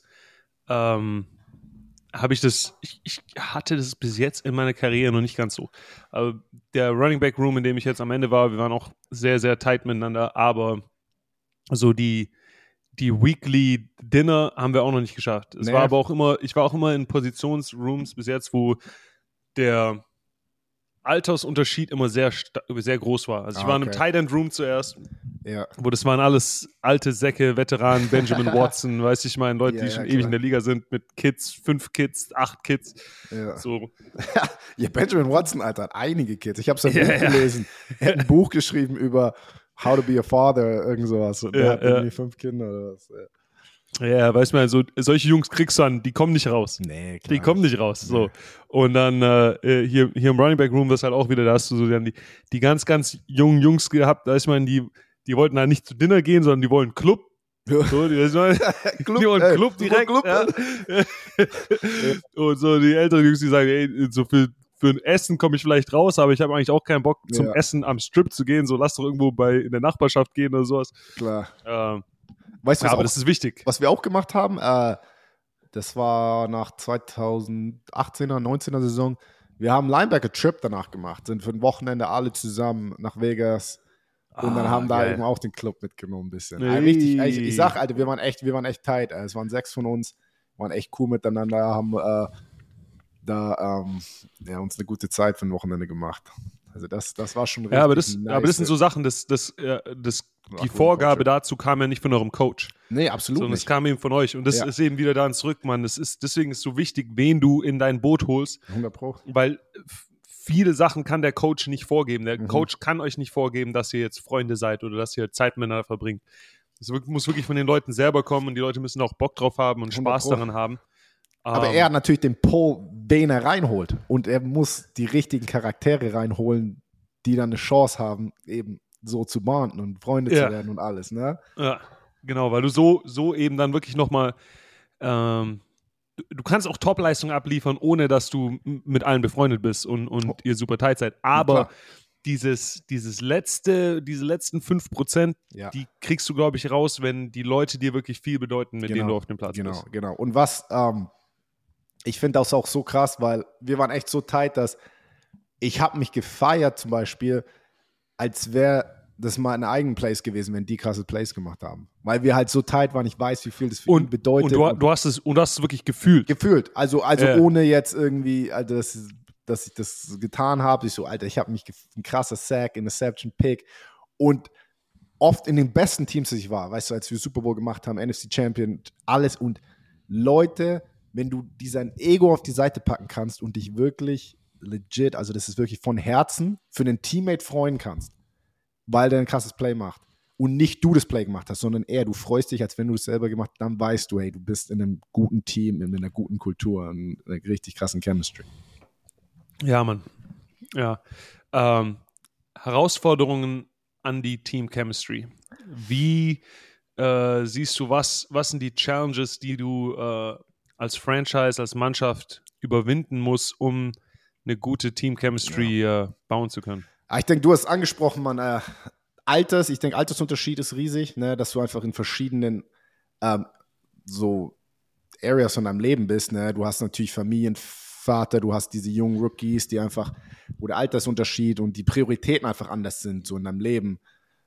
habe ich hatte das bis jetzt in meiner Karriere noch nicht ganz so. Aber der Running Back Room, in dem ich jetzt am Ende war, wir waren auch sehr, sehr tight miteinander, aber so die Weekly Dinner haben wir auch noch nicht geschafft. Es war aber auch immer, ich war auch immer in Positionsrooms bis jetzt, wo der Altersunterschied immer sehr, sehr groß war. Also ich war in einem Tight End Room zuerst, wo das waren alles alte Säcke, Veteranen, Benjamin Watson, weiß ich meine, Leute, die schon ewig in der Liga sind, mit Kids, 5 Kids, 8 Kids. Ja. So. Ja, Benjamin Watson, Alter, hat einige Kids. Ich habe sein Buch gelesen. Er hat ein Buch geschrieben über How to be a Father, irgend sowas. Und der hat irgendwie 5 Kinder oder was. Ja, weiß man, so, solche Jungs kriegst du an, die kommen nicht raus. Nee, klar. Die kommen nicht raus. Nee. So. Und dann hier im Running Back Room, das halt auch wieder, da hast du so dann die ganz, ganz jungen Jungs gehabt, da ist man, die wollten halt nicht zu Dinner gehen, sondern die wollen Club. So, die wollen Club direkt. Club. Ja. Und so die älteren Jungs, die sagen, ey, so für ein Essen komme ich vielleicht raus, aber ich habe eigentlich auch keinen Bock zum Essen am Strip zu gehen, so lass doch irgendwo in der Nachbarschaft gehen oder sowas. Klar. Weißt du, aber das ist wichtig. Was wir auch gemacht haben, das war nach 2018er, 19er Saison, wir haben Linebacker-Trip danach gemacht, sind für ein Wochenende alle zusammen nach Vegas und dann haben da eben auch den Club mitgenommen ein bisschen. Richtig, ich sag, Alter, wir waren echt tight. Es waren 6 von uns, waren echt cool miteinander, haben uns eine gute Zeit für ein Wochenende gemacht. Also das war schon richtig aber nice. Aber das sind so Sachen, die Vorgabe dazu kam ja nicht von eurem Coach. Nee, absolut sondern nicht. Es kam eben von euch. Und das ist eben wieder daran zurück, Mann. Deswegen ist es so wichtig, wen du in dein Boot holst. 100%. Weil viele Sachen kann der Coach nicht vorgeben. Der Coach kann euch nicht vorgeben, dass ihr jetzt Freunde seid oder dass ihr Zeit miteinander verbringt. Das muss wirklich von den Leuten selber kommen und die Leute müssen auch Bock drauf haben und Spaß daran haben. Aber er hat natürlich den Pull, wen er reinholt. Und er muss die richtigen Charaktere reinholen, die dann eine Chance haben, eben so zu bonden und Freunde zu werden und alles, ne? Ja, genau, weil du so eben dann wirklich nochmal du kannst auch Topleistung abliefern, ohne dass du mit allen befreundet bist und ihr super tight seid. Aber diese letzten 5%, die kriegst du, glaube ich, raus, wenn die Leute dir wirklich viel bedeuten, mit denen du auf dem Platz bist. Genau. Und was ich finde das auch so krass, weil wir waren echt so tight, dass ich habe mich gefeiert zum Beispiel, als wäre das mal eine eigene Plays gewesen, wenn die krasse Plays gemacht haben. Weil wir halt so tight waren, ich weiß, wie viel das für ihn bedeutet. Und du hast es wirklich gefühlt. Gefühlt. Also ohne jetzt irgendwie, also dass ich das getan habe. Ich so, Alter, ich habe mich ein krasser Sack, Interception, Pick. Und oft in den besten Teams, die ich war, weißt du, als wir Super Bowl gemacht haben, NFC Champion, alles. Und Leute, wenn du sein Ego auf die Seite packen kannst und dich wirklich legit, also das ist wirklich von Herzen, für einen Teammate freuen kannst, weil der ein krasses Play macht und nicht du das Play gemacht hast, sondern du freust dich, als wenn du es selber gemacht hast, dann weißt du, hey, du bist in einem guten Team, in einer guten Kultur, in einer richtig krassen Chemistry. Ja, Mann. Ja. Herausforderungen an die Team Chemistry. Wie siehst du, was sind die Challenges, die du als Franchise, als Mannschaft überwinden musst, um eine gute Team Chemistry bauen zu können? Ich denke, du hast angesprochen, man, Altersunterschied ist riesig, ne, dass du einfach in verschiedenen so Areas von deinem Leben bist, ne? Du hast natürlich Familienvater, du hast diese jungen Rookies, die einfach, wo der Altersunterschied und die Prioritäten einfach anders sind, so in deinem Leben.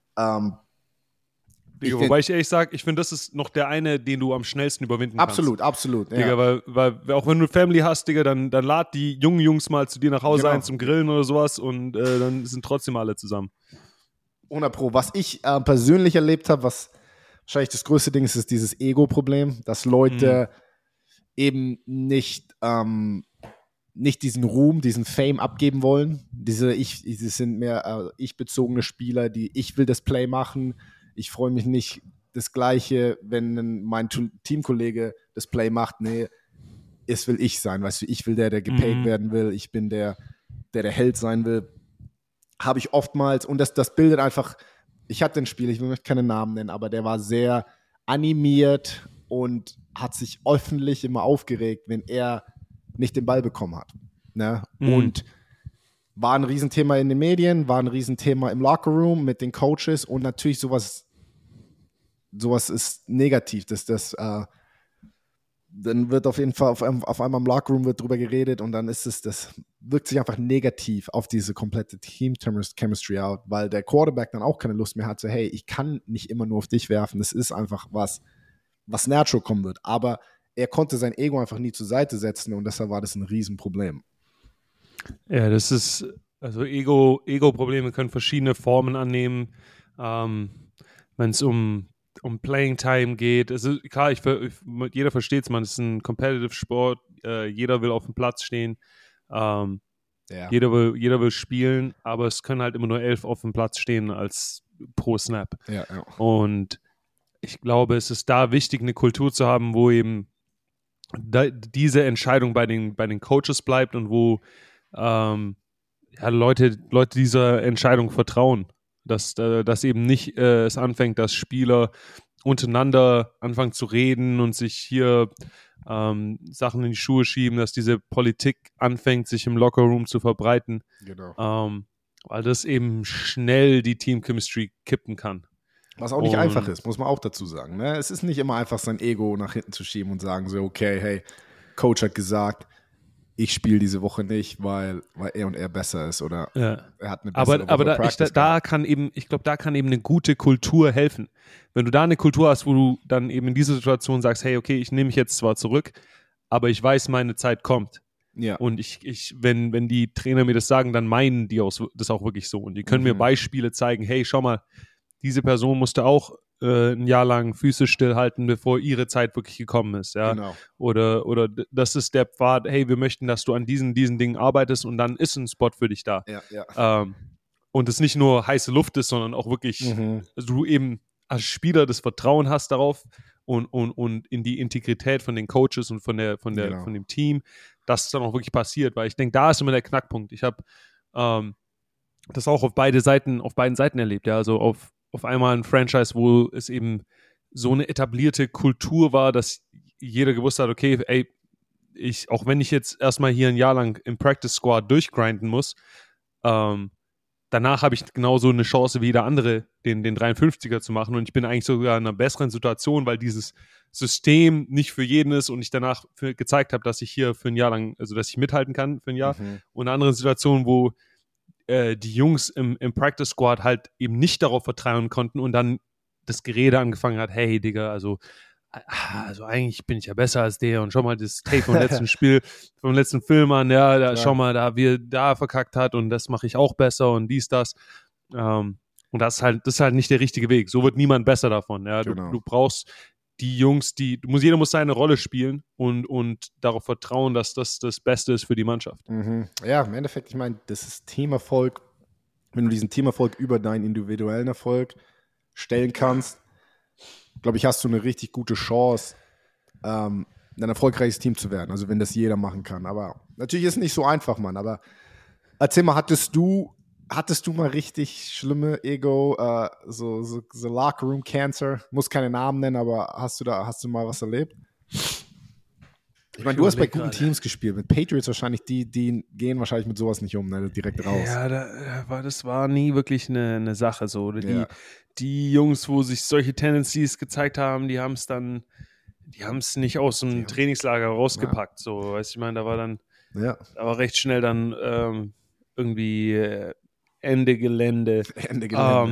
Wobei ich ehrlich sage, ich finde, das ist noch der eine, den du am schnellsten überwinden kannst. Absolut. Digga, weil auch wenn du eine Family hast, Digga, dann lad die jungen Jungs mal zu dir nach Hause ein zum Grillen oder sowas und dann sind trotzdem alle zusammen. 100 Pro. Was ich persönlich erlebt habe, was wahrscheinlich das größte Ding ist, ist dieses Ego-Problem, dass Leute eben nicht diesen Ruhm, diesen Fame abgeben wollen. Diese sind mehr ich-bezogene Spieler, ich will das Play machen. Ich freue mich nicht das Gleiche, wenn mein Teamkollege das Play macht. Nee, es will ich sein. Weißt du, ich will der gepaid werden will. Ich bin der Held sein will. Habe ich oftmals, und das bildet einfach, ich hatte ein Spiel, ich möchte keine Namen nennen, aber der war sehr animiert und hat sich öffentlich immer aufgeregt, wenn er nicht den Ball bekommen hat. Ne? Und war ein Riesenthema in den Medien, war ein Riesenthema im Lockerroom mit den Coaches und natürlich sowas ist negativ, dann wird auf jeden Fall auf einmal im Lockerroom wird drüber geredet und dann das wirkt sich einfach negativ auf diese komplette Team-Chemistry out, weil der Quarterback dann auch keine Lust mehr hat, so hey, ich kann nicht immer nur auf dich werfen, das ist einfach was natural kommen wird, aber er konnte sein Ego einfach nie zur Seite setzen und deshalb war das ein Riesenproblem. Ja, das ist, also Ego-Probleme können verschiedene Formen annehmen, wenn es um Playing Time geht. Also klar, jeder versteht es, man, es ist ein Competitive Sport, jeder will auf dem Platz stehen, jeder will spielen, aber es können halt immer nur 11 auf dem Platz stehen als pro Snap. Ja. Und ich glaube, es ist da wichtig, eine Kultur zu haben, wo eben diese Entscheidung bei den Coaches bleibt und wo Leute dieser Entscheidung vertrauen. Dass eben nicht es anfängt, dass Spieler untereinander anfangen zu reden und sich hier Sachen in die Schuhe schieben, dass diese Politik anfängt, sich im Lockerroom zu verbreiten. Genau. Weil das eben schnell die Team-Chemistry kippen kann. Was auch nicht einfach ist, muss man auch dazu sagen. Ne? Es ist nicht immer einfach, sein Ego nach hinten zu schieben und sagen so, okay, hey, Coach hat gesagt, ich spiele diese Woche nicht, weil er besser ist oder er hat eine bessere Woche Aber da kann eben eine gute Kultur helfen. Wenn du da eine Kultur hast, wo du dann eben in dieser Situation sagst, hey, okay, ich nehme mich jetzt zwar zurück, aber ich weiß, meine Zeit kommt. Ja. Und wenn die Trainer mir das sagen, dann meinen die das auch wirklich so. Und die können mir Beispiele zeigen, hey, schau mal, diese Person musste auch ein Jahr lang Füße stillhalten, bevor ihre Zeit wirklich gekommen ist. Ja? Genau. Oder das ist der Pfad, hey, wir möchten, dass du an diesen Dingen arbeitest und dann ist ein Spot für dich da. Ja. Und es nicht nur heiße Luft ist, sondern auch wirklich, also du eben als Spieler das Vertrauen hast darauf und in die Integrität von den Coaches und von dem Team, dass es dann auch wirklich passiert. Weil ich denke, da ist immer der Knackpunkt. Ich habe das auch auf beiden Seiten erlebt. Ja? Also auf einmal ein Franchise, wo es eben so eine etablierte Kultur war, dass jeder gewusst hat, okay, ey, auch wenn ich jetzt erstmal hier ein Jahr lang im Practice Squad durchgrinden muss, danach habe ich genauso eine Chance wie jeder andere, den 53er zu machen und ich bin eigentlich sogar in einer besseren Situation, weil dieses System nicht für jeden ist und ich danach gezeigt habe, dass ich hier für ein Jahr lang, also dass ich mithalten kann für ein Jahr und in anderen Situationen, wo die Jungs im Practice Squad halt eben nicht darauf vertrauen konnten und dann das Gerede angefangen hat, hey Digga, also eigentlich bin ich ja besser als der und schau mal das Tape vom letzten Spiel, vom letzten Film an, schau mal, wie er da verkackt hat und das mache ich auch besser und dies, das. Und das ist halt nicht der richtige Weg. So wird niemand besser davon. Ja? Genau. Du brauchst die Jungs, jeder muss seine Rolle spielen und darauf vertrauen, dass das Beste ist für die Mannschaft. Ja, im Endeffekt, ich meine, das ist Teamerfolg. Wenn du diesen Teamerfolg über deinen individuellen Erfolg stellen kannst, glaube ich, hast du eine richtig gute Chance, ein erfolgreiches Team zu werden. Also wenn das jeder machen kann. Aber natürlich ist es nicht so einfach, Mann. Aber erzähl mal, hattest du mal richtig schlimme Ego, so Locker Room Cancer? Muss keine Namen nennen, aber hast du mal was erlebt? Ich meine, du hast bei guten Teams gespielt. Mit Patriots wahrscheinlich, die gehen wahrscheinlich mit sowas nicht um, ne? Direkt raus. Ja, das war nie wirklich eine Sache so. Die Jungs, wo sich solche Tendencies gezeigt haben, die haben es nicht aus dem Trainingslager rausgepackt. So, weißt du, ich meine, da war recht schnell dann irgendwie Ende Gelände. Genau.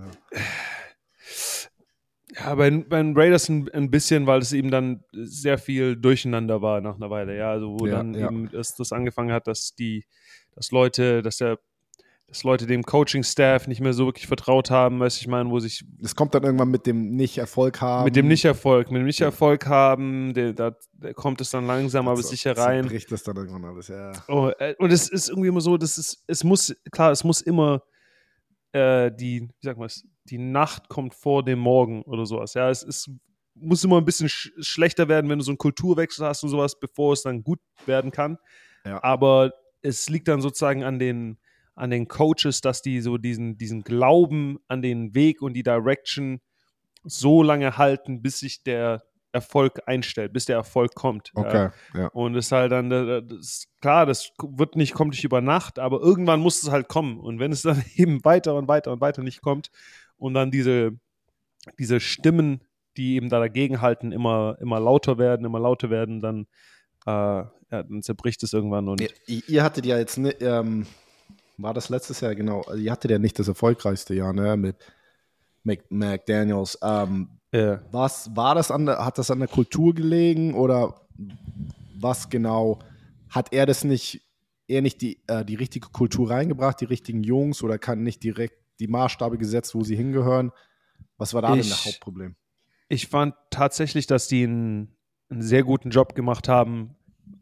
Ja, bei den Raiders ein bisschen, weil es eben dann sehr viel Durcheinander war nach einer Weile, ja, also wo dann eben das angefangen hat, dass der dass Leute dem Coaching-Staff nicht mehr so wirklich vertraut haben, weißt du, ich meine, wo sich... Es kommt dann irgendwann mit dem Nicht-Erfolg haben. Mit dem Nicht-Erfolg haben, da kommt es dann langsam, aber sicher rein. Bricht das dann irgendwann alles, ja. Oh, und es ist irgendwie immer so, es muss immer die Nacht kommt vor dem Morgen oder sowas, ja, es muss immer ein bisschen schlechter werden, wenn du so einen Kulturwechsel hast und sowas, bevor es dann gut werden kann. Ja. Aber es liegt dann sozusagen an den Coaches, dass die so diesen Glauben an den Weg und die Direction so lange halten, bis sich der Erfolg einstellt, bis der Erfolg kommt. Okay, ja. Und es ist halt dann, klar, das kommt nicht über Nacht, aber irgendwann muss es halt kommen. Und wenn es dann eben weiter und weiter und weiter nicht kommt und dann diese Stimmen, die eben da dagegen halten, immer lauter werden, dann dann zerbricht es irgendwann. Und ihr hattet ja jetzt, war das letztes Jahr, genau, also ihr hattet ja nicht das erfolgreichste Jahr, ne, mit McDaniels. War das hat das an der Kultur gelegen oder was genau, hat er nicht die richtige Kultur reingebracht, die richtigen Jungs oder kann nicht direkt die Maßstabe gesetzt, wo sie hingehören? Was war da denn das Hauptproblem? Ich fand tatsächlich, dass die einen sehr guten Job gemacht haben,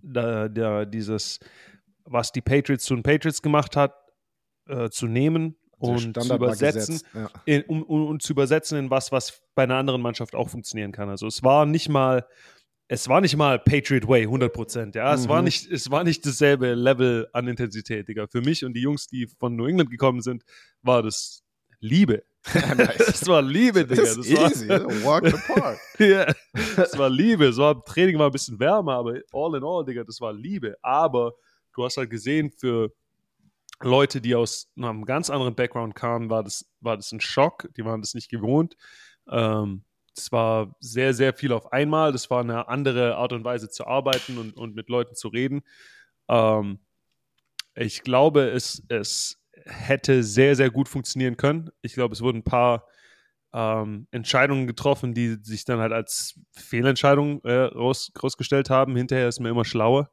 was die Patriots zu den Patriots gemacht hat, zu nehmen und zu übersetzen, und zu übersetzen in was bei einer anderen Mannschaft auch funktionieren kann. Also es war nicht mal Patriot Way 100%. Ja, es war nicht dasselbe Level an Intensität, Digga. Für mich und die Jungs, die von New England gekommen sind, war das Liebe. Nice. Das war Liebe, Digga. Das ist easy, walk the park. Ja, das war Liebe. Training war ein bisschen wärmer, aber all in all, Digga, das war Liebe. Aber du hast halt gesehen, für Leute, die aus einem ganz anderen Background kamen, war das ein Schock. Die waren das nicht gewohnt. Es war sehr, sehr viel auf einmal. Das war eine andere Art und Weise zu arbeiten und mit Leuten zu reden. Ich glaube, es hätte sehr, sehr gut funktionieren können. Ich glaube, es wurden ein paar Entscheidungen getroffen, die sich dann halt als Fehlentscheidungen rausgestellt haben. Hinterher ist man immer schlauer.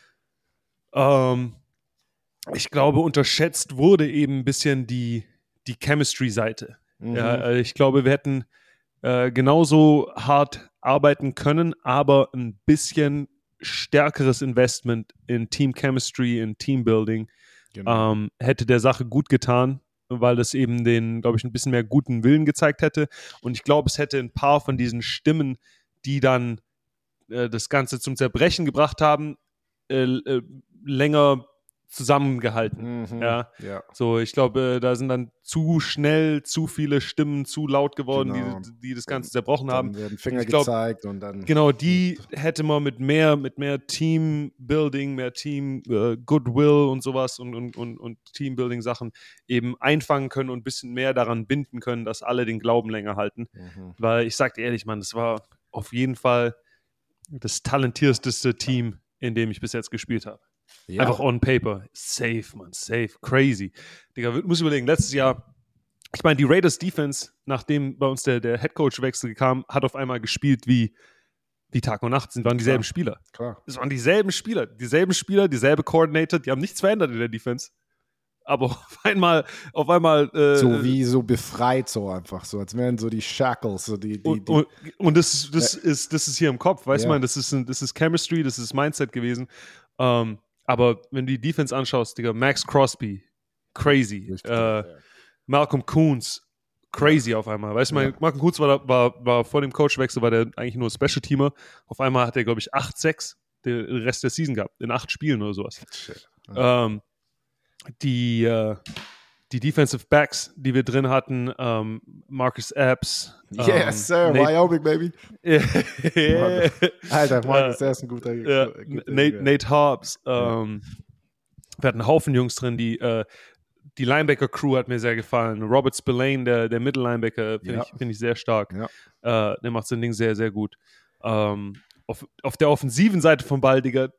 Ich glaube, unterschätzt wurde eben ein bisschen die Chemistry-Seite. Ja, ich glaube, wir hätten genauso hart arbeiten können, aber ein bisschen stärkeres Investment in Team Chemistry, in Teambuilding hätte der Sache gut getan, weil das eben den, glaube ich, ein bisschen mehr guten Willen gezeigt hätte. Und ich glaube, es hätte ein paar von diesen Stimmen, die dann das Ganze zum Zerbrechen gebracht haben, länger zusammengehalten. Ja. So, ich glaube, da sind dann zu schnell zu viele Stimmen zu laut geworden, die das Ganze zerbrochen haben. Dann werden Finger gezeigt und dann. Genau, die hätte man mit mehr Teambuilding, mehr Team Goodwill und sowas und Teambuilding-Sachen eben einfangen können und ein bisschen mehr daran binden können, dass alle den Glauben länger halten. Weil ich sag dir ehrlich, Mann, das war auf jeden Fall das talentierteste Team, in dem ich bis jetzt gespielt habe. Ja. Einfach on paper. Safe, man. Safe. Crazy. Digga, muss überlegen, letztes Jahr, ich meine, die Raiders Defense, nachdem bei uns der Headcoach-Wechsel kam, hat auf einmal gespielt wie Tag und Nacht. Waren dieselben Spieler. Klar. Es waren dieselben Spieler, dieselbe Coordinator, die haben nichts verändert in der Defense. Aber auf einmal so wie so befreit, so einfach, so als wären so die Shackles, so die. Und das ist hier im Kopf, weißt du, das ist Chemistry, das ist Mindset gewesen. Aber wenn du die Defense anschaust, Digga, Max Crosby, crazy. Malcolm Koonce, crazy auf einmal. Weißt du, Malcolm Koonce war vor dem Coachwechsel, war der eigentlich nur Special-Teamer. Auf einmal hat er, glaube ich, 8-6 den Rest der Season gehabt, in 8 Spielen oder sowas. Die Defensive Backs, die wir drin hatten, Marcus Epps. Yes, sir, Wyoming, baby. Yeah. Alter, Marcus, der ist ein guter. Nate Hobbs. Wir hatten einen Haufen Jungs drin, die Linebacker-Crew hat mir sehr gefallen. Robert Spillane, der Mittellinebacker, finde ich sehr stark. Ja. Der macht sein Ding sehr, sehr gut. Auf der offensiven Seite vom Ball, Digga,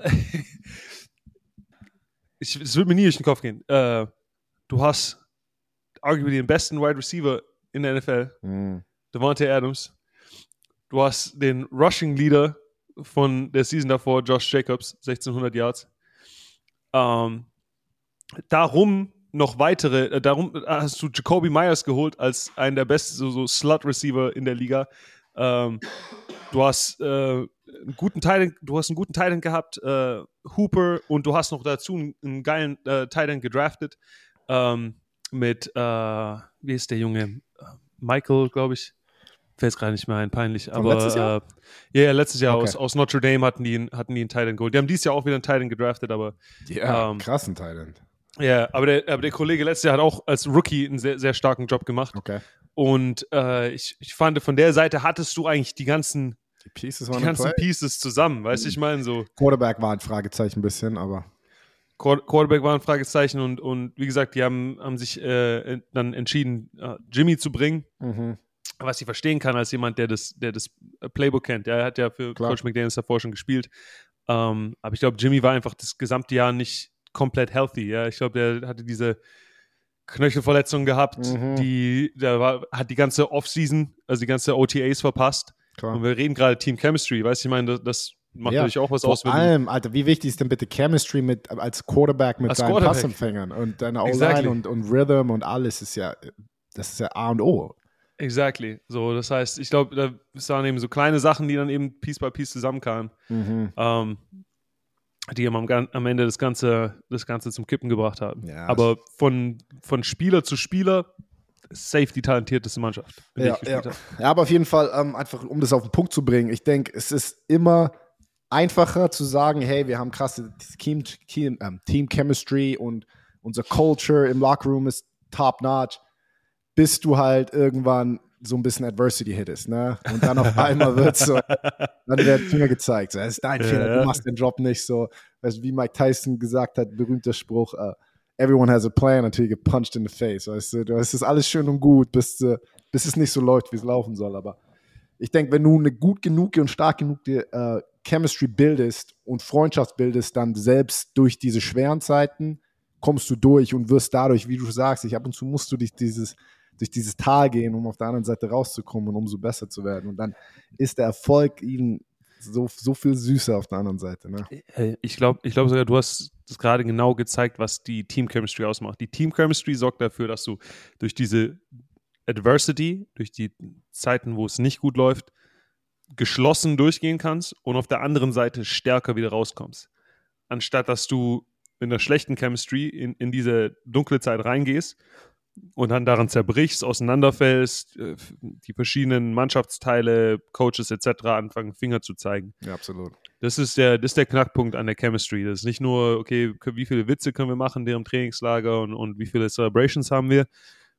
es wird mir nie durch den Kopf gehen. Du hast arguably den besten Wide Receiver in der NFL, Davante Adams. Du hast den Rushing Leader von der Season davor, Josh Jacobs, 1600 Yards. Darum noch weitere, darum hast du Jacoby Myers geholt als einen der besten so Slot-Receiver in der Liga. Du hast einen guten Tight End gehabt, Hooper, und du hast noch dazu einen geilen Tight End gedraftet mit, wie ist der Junge? Michael, glaube ich. Fällt es gerade nicht mehr ein, peinlich. Aber letztes Jahr? Letztes Jahr okay. aus Notre Dame hatten die einen Tight End geholt. Die haben dieses Jahr auch wieder einen Tight End gedraftet, aber krassen Tight End. Ja, aber der Kollege letztes Jahr hat auch als Rookie einen sehr, sehr starken Job gemacht. Okay. Und ich fand, von der Seite hattest du eigentlich die ganzen Pieces zusammen, weißt du, ich meine so. Quarterback war ein Fragezeichen ein bisschen, aber. Quarterback war ein Fragezeichen und wie gesagt, die haben sich dann entschieden, Jimmy zu bringen, was ich verstehen kann als jemand, der das Playbook kennt. Der hat ja für Coach McDaniels davor schon gespielt. Aber ich glaube, Jimmy war einfach das gesamte Jahr nicht komplett healthy. Ja? Ich glaube, der hatte diese Knöchelverletzung gehabt, hat die ganze Offseason, also die ganze OTAs verpasst. Klar. Und wir reden gerade Team Chemistry, weißt du, ich meine, das macht natürlich auch was aus. Vor allem, Alter, wie wichtig ist denn bitte Chemistry als Quarterback mit deinen Passempfängern und deiner O-Line und Rhythm und alles das ist ja A und O. Exactly. So, das heißt, ich glaube, da waren eben so kleine Sachen, die dann eben Piece by Piece zusammenkamen, die am Ende das Ganze zum Kippen gebracht haben. Ja, aber von Spieler zu Spieler safe die talentierteste Mannschaft. Ja, aber auf jeden Fall, einfach um das auf den Punkt zu bringen, ich denke, es ist immer einfacher zu sagen, hey, wir haben krasse Team Chemistry und unser Culture im Lockerroom ist top-notch, bis du halt irgendwann so ein bisschen Adversity hittest, ne? Und dann auf einmal wird so, dann wird Finger gezeigt, so, es ist dein Fehler, du machst den Job nicht so, weißt du, wie Mike Tyson gesagt hat, berühmter Spruch, everyone has a plan until you get punched in the face, weißt du, es ist alles schön und gut, bis es nicht so läuft, wie es laufen soll, aber ich denke, wenn du eine gut genug und stark genug Chemistry bildest und Freundschaft bildest, dann selbst durch diese schweren Zeiten kommst du durch und wirst dadurch, wie du sagst, ab und zu musst du durch dieses Tal gehen, um auf der anderen Seite rauszukommen und umso besser zu werden. Und dann ist der Erfolg ihnen so viel süßer auf der anderen Seite. Ne? Ich glaube sogar, du hast das gerade genau gezeigt, was die Team Chemistry ausmacht. Die Team Chemistry sorgt dafür, dass du durch diese Adversity, durch die Zeiten, wo es nicht gut läuft, geschlossen durchgehen kannst und auf der anderen Seite stärker wieder rauskommst. Anstatt dass du in der schlechten Chemistry in diese dunkle Zeit reingehst und dann daran zerbrichst, auseinanderfällst, die verschiedenen Mannschaftsteile, Coaches etc. anfangen, Finger zu zeigen. Ja, absolut. Das ist der Knackpunkt an der Chemistry. Das ist nicht nur, okay, wie viele Witze können wir machen während dem Trainingslager und wie viele Celebrations haben wir.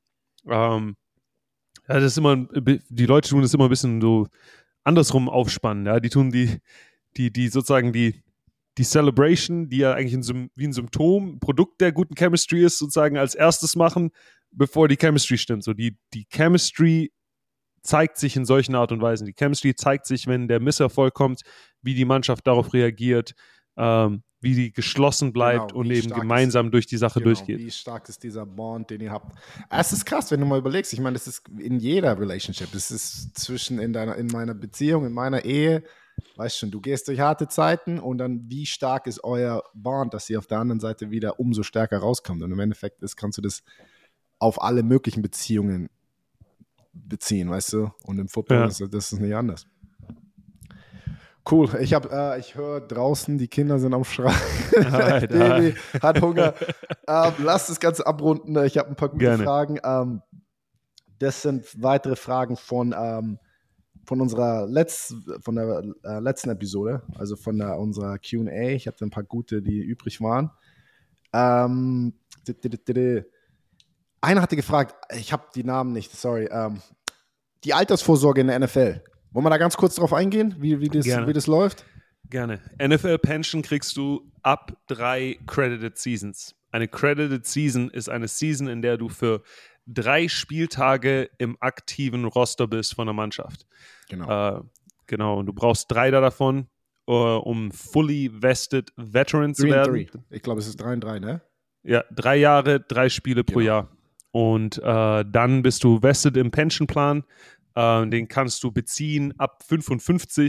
Das ist immer, die Leute tun das immer ein bisschen so andersrum aufspannen. Ja? Die tun die sozusagen die Celebration, die ja eigentlich wie ein Symptom, Produkt der guten Chemistry ist, sozusagen als erstes machen, bevor die Chemistry stimmt. So die Chemistry zeigt sich in solchen Art und Weisen. Die Chemistry zeigt sich, wenn der Misserfolg kommt, wie die Mannschaft darauf reagiert, wie die geschlossen bleibt und eben gemeinsam durch die Sache durchgeht. Wie stark ist dieser Bond, den ihr habt? Es ist krass, wenn du mal überlegst. Ich meine, das ist in jeder Relationship. Das ist in meiner Beziehung, in meiner Ehe. Weißt schon, du gehst durch harte Zeiten und dann, wie stark ist euer Bond, dass ihr auf der anderen Seite wieder umso stärker rauskommt. Und im Endeffekt kannst du das auf alle möglichen Beziehungen beziehen, weißt du? Und im Football ist das nicht anders. Cool, ich höre draußen, die Kinder sind am Schreien. Das Baby hat Hunger. Lass das Ganze abrunden. Ich habe ein paar gute Fragen. Das sind weitere Fragen von der letzten Episode, also von unserer Q&A. Ich hatte ein paar gute, die übrig waren. Einer hatte gefragt, ich habe die Namen nicht, sorry. Die Altersvorsorge in der NFL. Wollen wir da ganz kurz drauf eingehen, wie das läuft? Gerne. NFL-Pension kriegst du ab 3 Credited Seasons. Eine Credited Season ist eine Season, in der du für 3 Spieltage im aktiven Roster bist von der Mannschaft. Genau. Genau, und du brauchst 3 davon, um fully vested Veteran zu werden. 3. Ich glaube, es ist 3 und 3, ne? Ja, 3 Jahre, 3 Spiele pro Jahr. Und dann bist du vested im Pensionplan. Den kannst du beziehen ab 55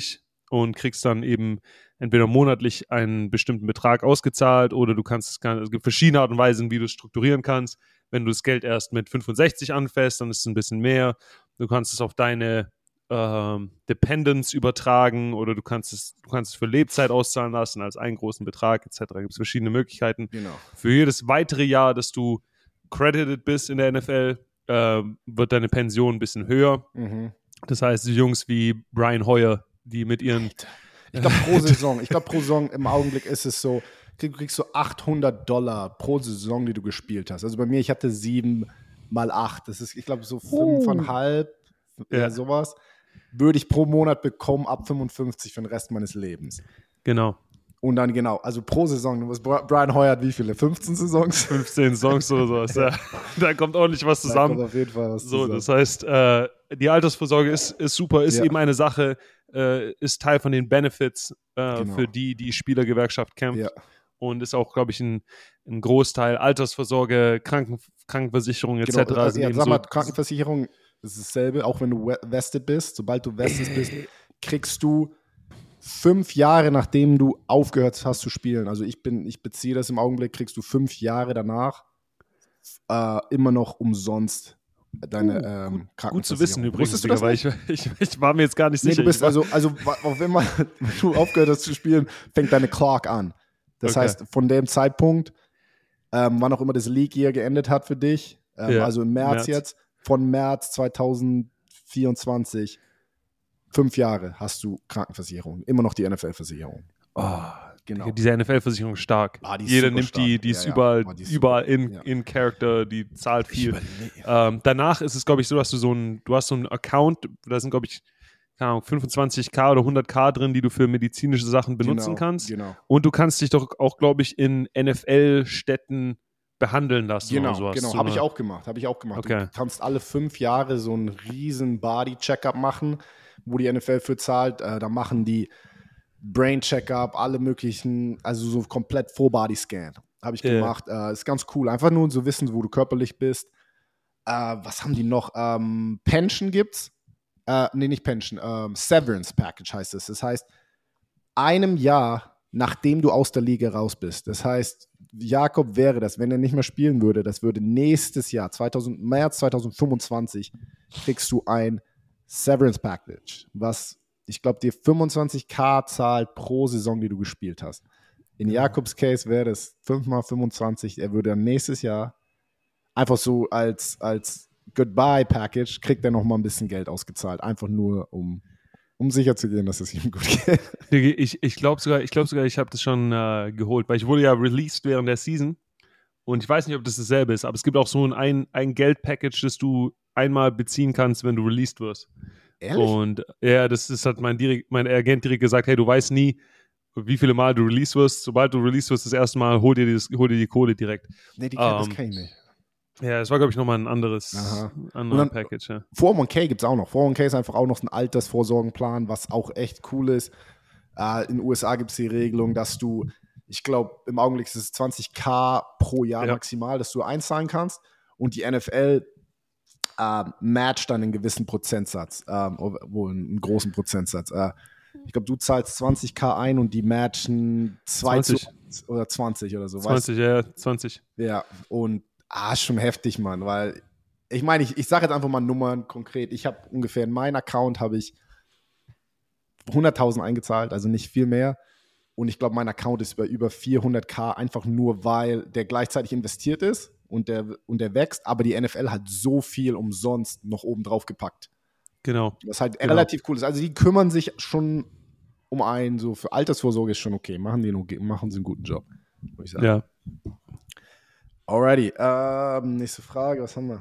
und kriegst dann eben entweder monatlich einen bestimmten Betrag ausgezahlt oder du kannst, es gibt verschiedene Art und Weisen, wie du es strukturieren kannst. Wenn du das Geld erst mit 65 anfäst, dann ist es ein bisschen mehr. Du kannst es auf deine Dependents übertragen oder du kannst es für Lebzeit auszahlen lassen als einen großen Betrag etc. Da gibt es verschiedene Möglichkeiten. Genau. Für jedes weitere Jahr, dass du credited bist in der NFL, wird deine Pension ein bisschen höher. Mhm. Das heißt, die Jungs wie Brian Hoyer, die mit ihren... Ich glaube pro Saison im Augenblick ist es so, du kriegst so $800 pro Saison, die du gespielt hast. Also bei mir, ich hatte 7 mal 8. Das ist, ich glaube, so 5,5, sowas. Würde ich pro Monat bekommen, ab 55 für den Rest meines Lebens. Genau. Und dann also pro Saison, Brian Hoyer hat wie viele? 15 Saisons? 15 Songs oder sowas, ja. Da kommt ordentlich was zusammen. Da kommt auf jeden Fall was so, zusammen. Das heißt, die Altersvorsorge ist super, ist eben eine Sache, ist Teil von den Benefits, für die Spielergewerkschaft kämpft. Ja. Und ist auch, glaube ich, ein Großteil Altersvorsorge, Krankenversicherung etc. Genau. Also, sag mal, Krankenversicherung ist dasselbe, auch wenn du vested bist. Sobald du vested bist, kriegst du 5 Jahre, nachdem du aufgehört hast zu spielen. Also ich beziehe das im Augenblick, kriegst du 5 Jahre danach immer noch umsonst deine Krankenversicherung. Gut zu wissen übrigens, Digga, weil ich war mir jetzt gar nicht sicher. Du bist auch wenn du aufgehört hast zu spielen, fängt deine Clock an. Das heißt, von dem Zeitpunkt, wann auch immer das League Year geendet hat für dich, also im März jetzt, von März 2024, 5 Jahre hast du Krankenversicherung. Immer noch die NFL-Versicherung. Oh, genau. Diese NFL-Versicherung ist stark. Jeder nimmt stark. Die ist überall in Character, die zahlt viel. Danach ist es, glaube ich, so, dass du hast so einen Account, da sind, glaube ich, keine Ahnung, 25.000 oder 100.000 drin, die du für medizinische Sachen benutzen kannst. Genau. Und du kannst dich doch auch, glaube ich, in NFL-Städten behandeln lassen. Genau, oder sowas. Genau. Habe ich auch gemacht. Okay. Du kannst alle 5 Jahre so einen riesen Body-Checkup machen, wo die NFL für zahlt. Da machen die Brain-Checkup, alle möglichen, also so komplett Full-Body-Scan. Habe ich gemacht. Ist ganz cool. Einfach nur so wissen, wo du körperlich bist. Was haben die noch? Pension gibt's. Nicht Pension. Severance Package heißt es. Das heißt, einem Jahr, nachdem du aus der Liga raus bist. Das heißt, Jakob wäre das, wenn er nicht mehr spielen würde, das würde nächstes Jahr, März 2025, kriegst du ein Severance Package, was, ich glaube, dir 25.000 zahlt pro Saison, die du gespielt hast. In Jakobs Case wäre das 5 mal 25, er würde dann nächstes Jahr einfach so als Goodbye-Package, kriegt er nochmal ein bisschen Geld ausgezahlt, einfach nur, um sicher zu gehen, dass es ihm gut geht. Ich glaube sogar, ich habe das schon geholt, weil ich wurde ja released während der Season und ich weiß nicht, ob das dasselbe ist, aber es gibt auch so ein Geld-Package, das du einmal beziehen kannst, wenn du released wirst. Ehrlich? Und ja, das hat mein Agent direkt gesagt, hey, du weißt nie, wie viele Mal du released wirst. Sobald du released wirst, das erste Mal, hol dir die Kohle direkt. Nee, das kann ich nicht. Ja, das war, glaube ich, nochmal ein anderes Package. Ja. 401k gibt es auch noch. 401k ist einfach auch noch ein Altersvorsorgenplan, was auch echt cool ist. In den USA gibt es die Regelung, dass du, ich glaube, im Augenblick ist es 20.000 pro Jahr maximal, dass du einzahlen kannst. Und die NFL matcht dann einen gewissen Prozentsatz, wohl einen großen Prozentsatz. Ich glaube, du zahlst 20.000 ein und die matchen 20 oder 20 oder so. 20, weißt? 20. Ja, und schon heftig, Mann, weil ich meine, ich sage jetzt einfach mal Nummern konkret. Ich habe ungefähr in meinen Account habe ich 100.000 eingezahlt, also nicht viel mehr. Und ich glaube, mein Account ist bei über 400.000, einfach nur, weil der gleichzeitig investiert ist und der wächst, aber die NFL hat so viel umsonst noch oben drauf gepackt. Genau. Was halt relativ cool ist. Also die kümmern sich schon um einen, so für Altersvorsorge ist schon okay. Machen sie einen guten Job, würde ich sagen. Ja. Alrighty, nächste Frage, was haben wir?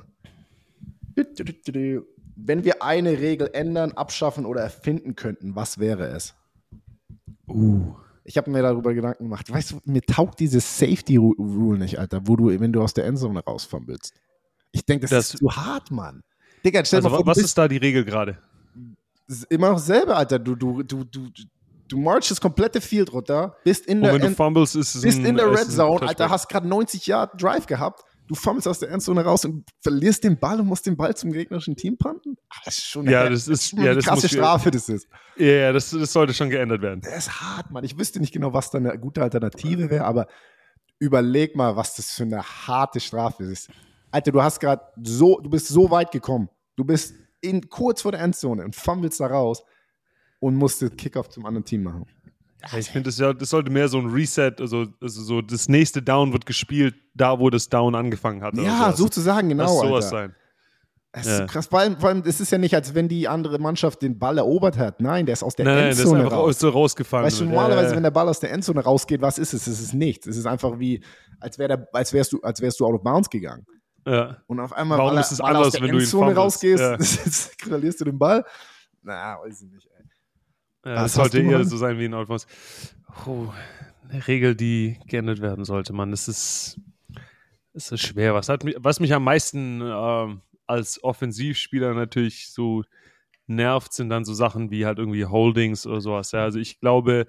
Wenn wir eine Regel ändern, abschaffen oder erfinden könnten, was wäre es? Ich habe mir darüber Gedanken gemacht. Weißt du, mir taugt dieses Safety-Rule nicht, Alter, wenn du aus der Endzone rausfummelst. Ich denke, das ist zu hart, Mann. Digga, stell dir mal vor, was ist da die Regel gerade? Das ist immer noch dasselbe, Alter. Du marchst das komplette Field runter, bist in der Red Zone, Alter, hast gerade 90 Yard Drive gehabt, Du fummelst aus der Endzone raus und verlierst den Ball und musst den Ball zum gegnerischen Team punten? Das ist schon eine krasse Strafe, das ist. Ja, das sollte schon geändert werden. Das ist hart, Mann. Ich wüsste nicht genau, was da eine gute Alternative wäre, aber überleg mal, was das für eine harte Strafe ist. Alter, du bist so weit gekommen. Du bist kurz vor der Endzone und fummelst da raus und musst den Kickoff zum anderen Team machen. Ja, ich finde, das sollte mehr so ein Reset, also so das nächste Down wird gespielt, da wo das Down angefangen hat. Ja, sozusagen, genau. Lass sowas sein. Es ist so krass, vor allem, es ist ja nicht, als wenn die andere Mannschaft den Ball erobert hat. Nein, der ist aus der Endzone raus. So rausgefallen. Weißt du, normalerweise, wenn der Ball aus der Endzone rausgeht, was ist es? Es ist nichts. Es ist einfach wie, als wärst du out of bounds gegangen. Ja. Und auf einmal, warum ist es anders, aus der wenn du Endzone ihn rausgehst, verlierst du den Ball? Na, weiß ich nicht, ey. Ja, das sollte eher so sein wie ein Out of Bounds. Eine Regel, die geändert werden sollte, Mann. Das ist schwer. Was mich am meisten als Offensivspieler natürlich so nervt, sind dann so Sachen wie halt irgendwie Holdings oder sowas. Ja, also ich glaube,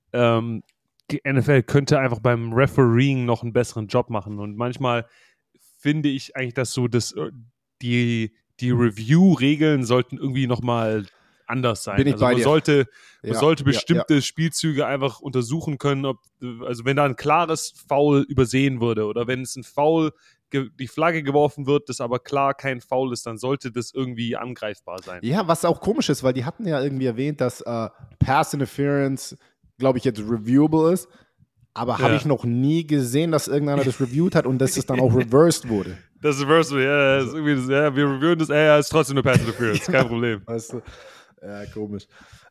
die NFL könnte einfach beim Refereeing noch einen besseren Job machen. Und manchmal finde ich eigentlich, dass so die Review-Regeln sollten irgendwie nochmal anders sein. Bin ich bei dir. Man sollte bestimmte Spielzüge einfach untersuchen können, also wenn da ein klares Foul übersehen würde oder wenn es ein Foul, die Flagge geworfen wird, das aber klar kein Foul ist, dann sollte das irgendwie angreifbar sein. Ja, was auch komisch ist, weil die hatten ja irgendwie erwähnt, dass Pass Interference, glaube ich, jetzt reviewable ist, aber habe ich noch nie gesehen, dass irgendeiner das reviewed hat und dass es dann auch reversed wurde. Das ist reversed, ja, ist irgendwie wir reviewen das, ist trotzdem eine Pass Interference, kein Problem. Weißt du? Ja, komisch.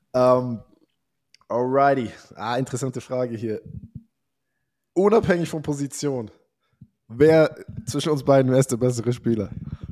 Alrighty. Interessante Frage hier. Unabhängig von Position, zwischen uns beiden, wer ist der bessere Spieler?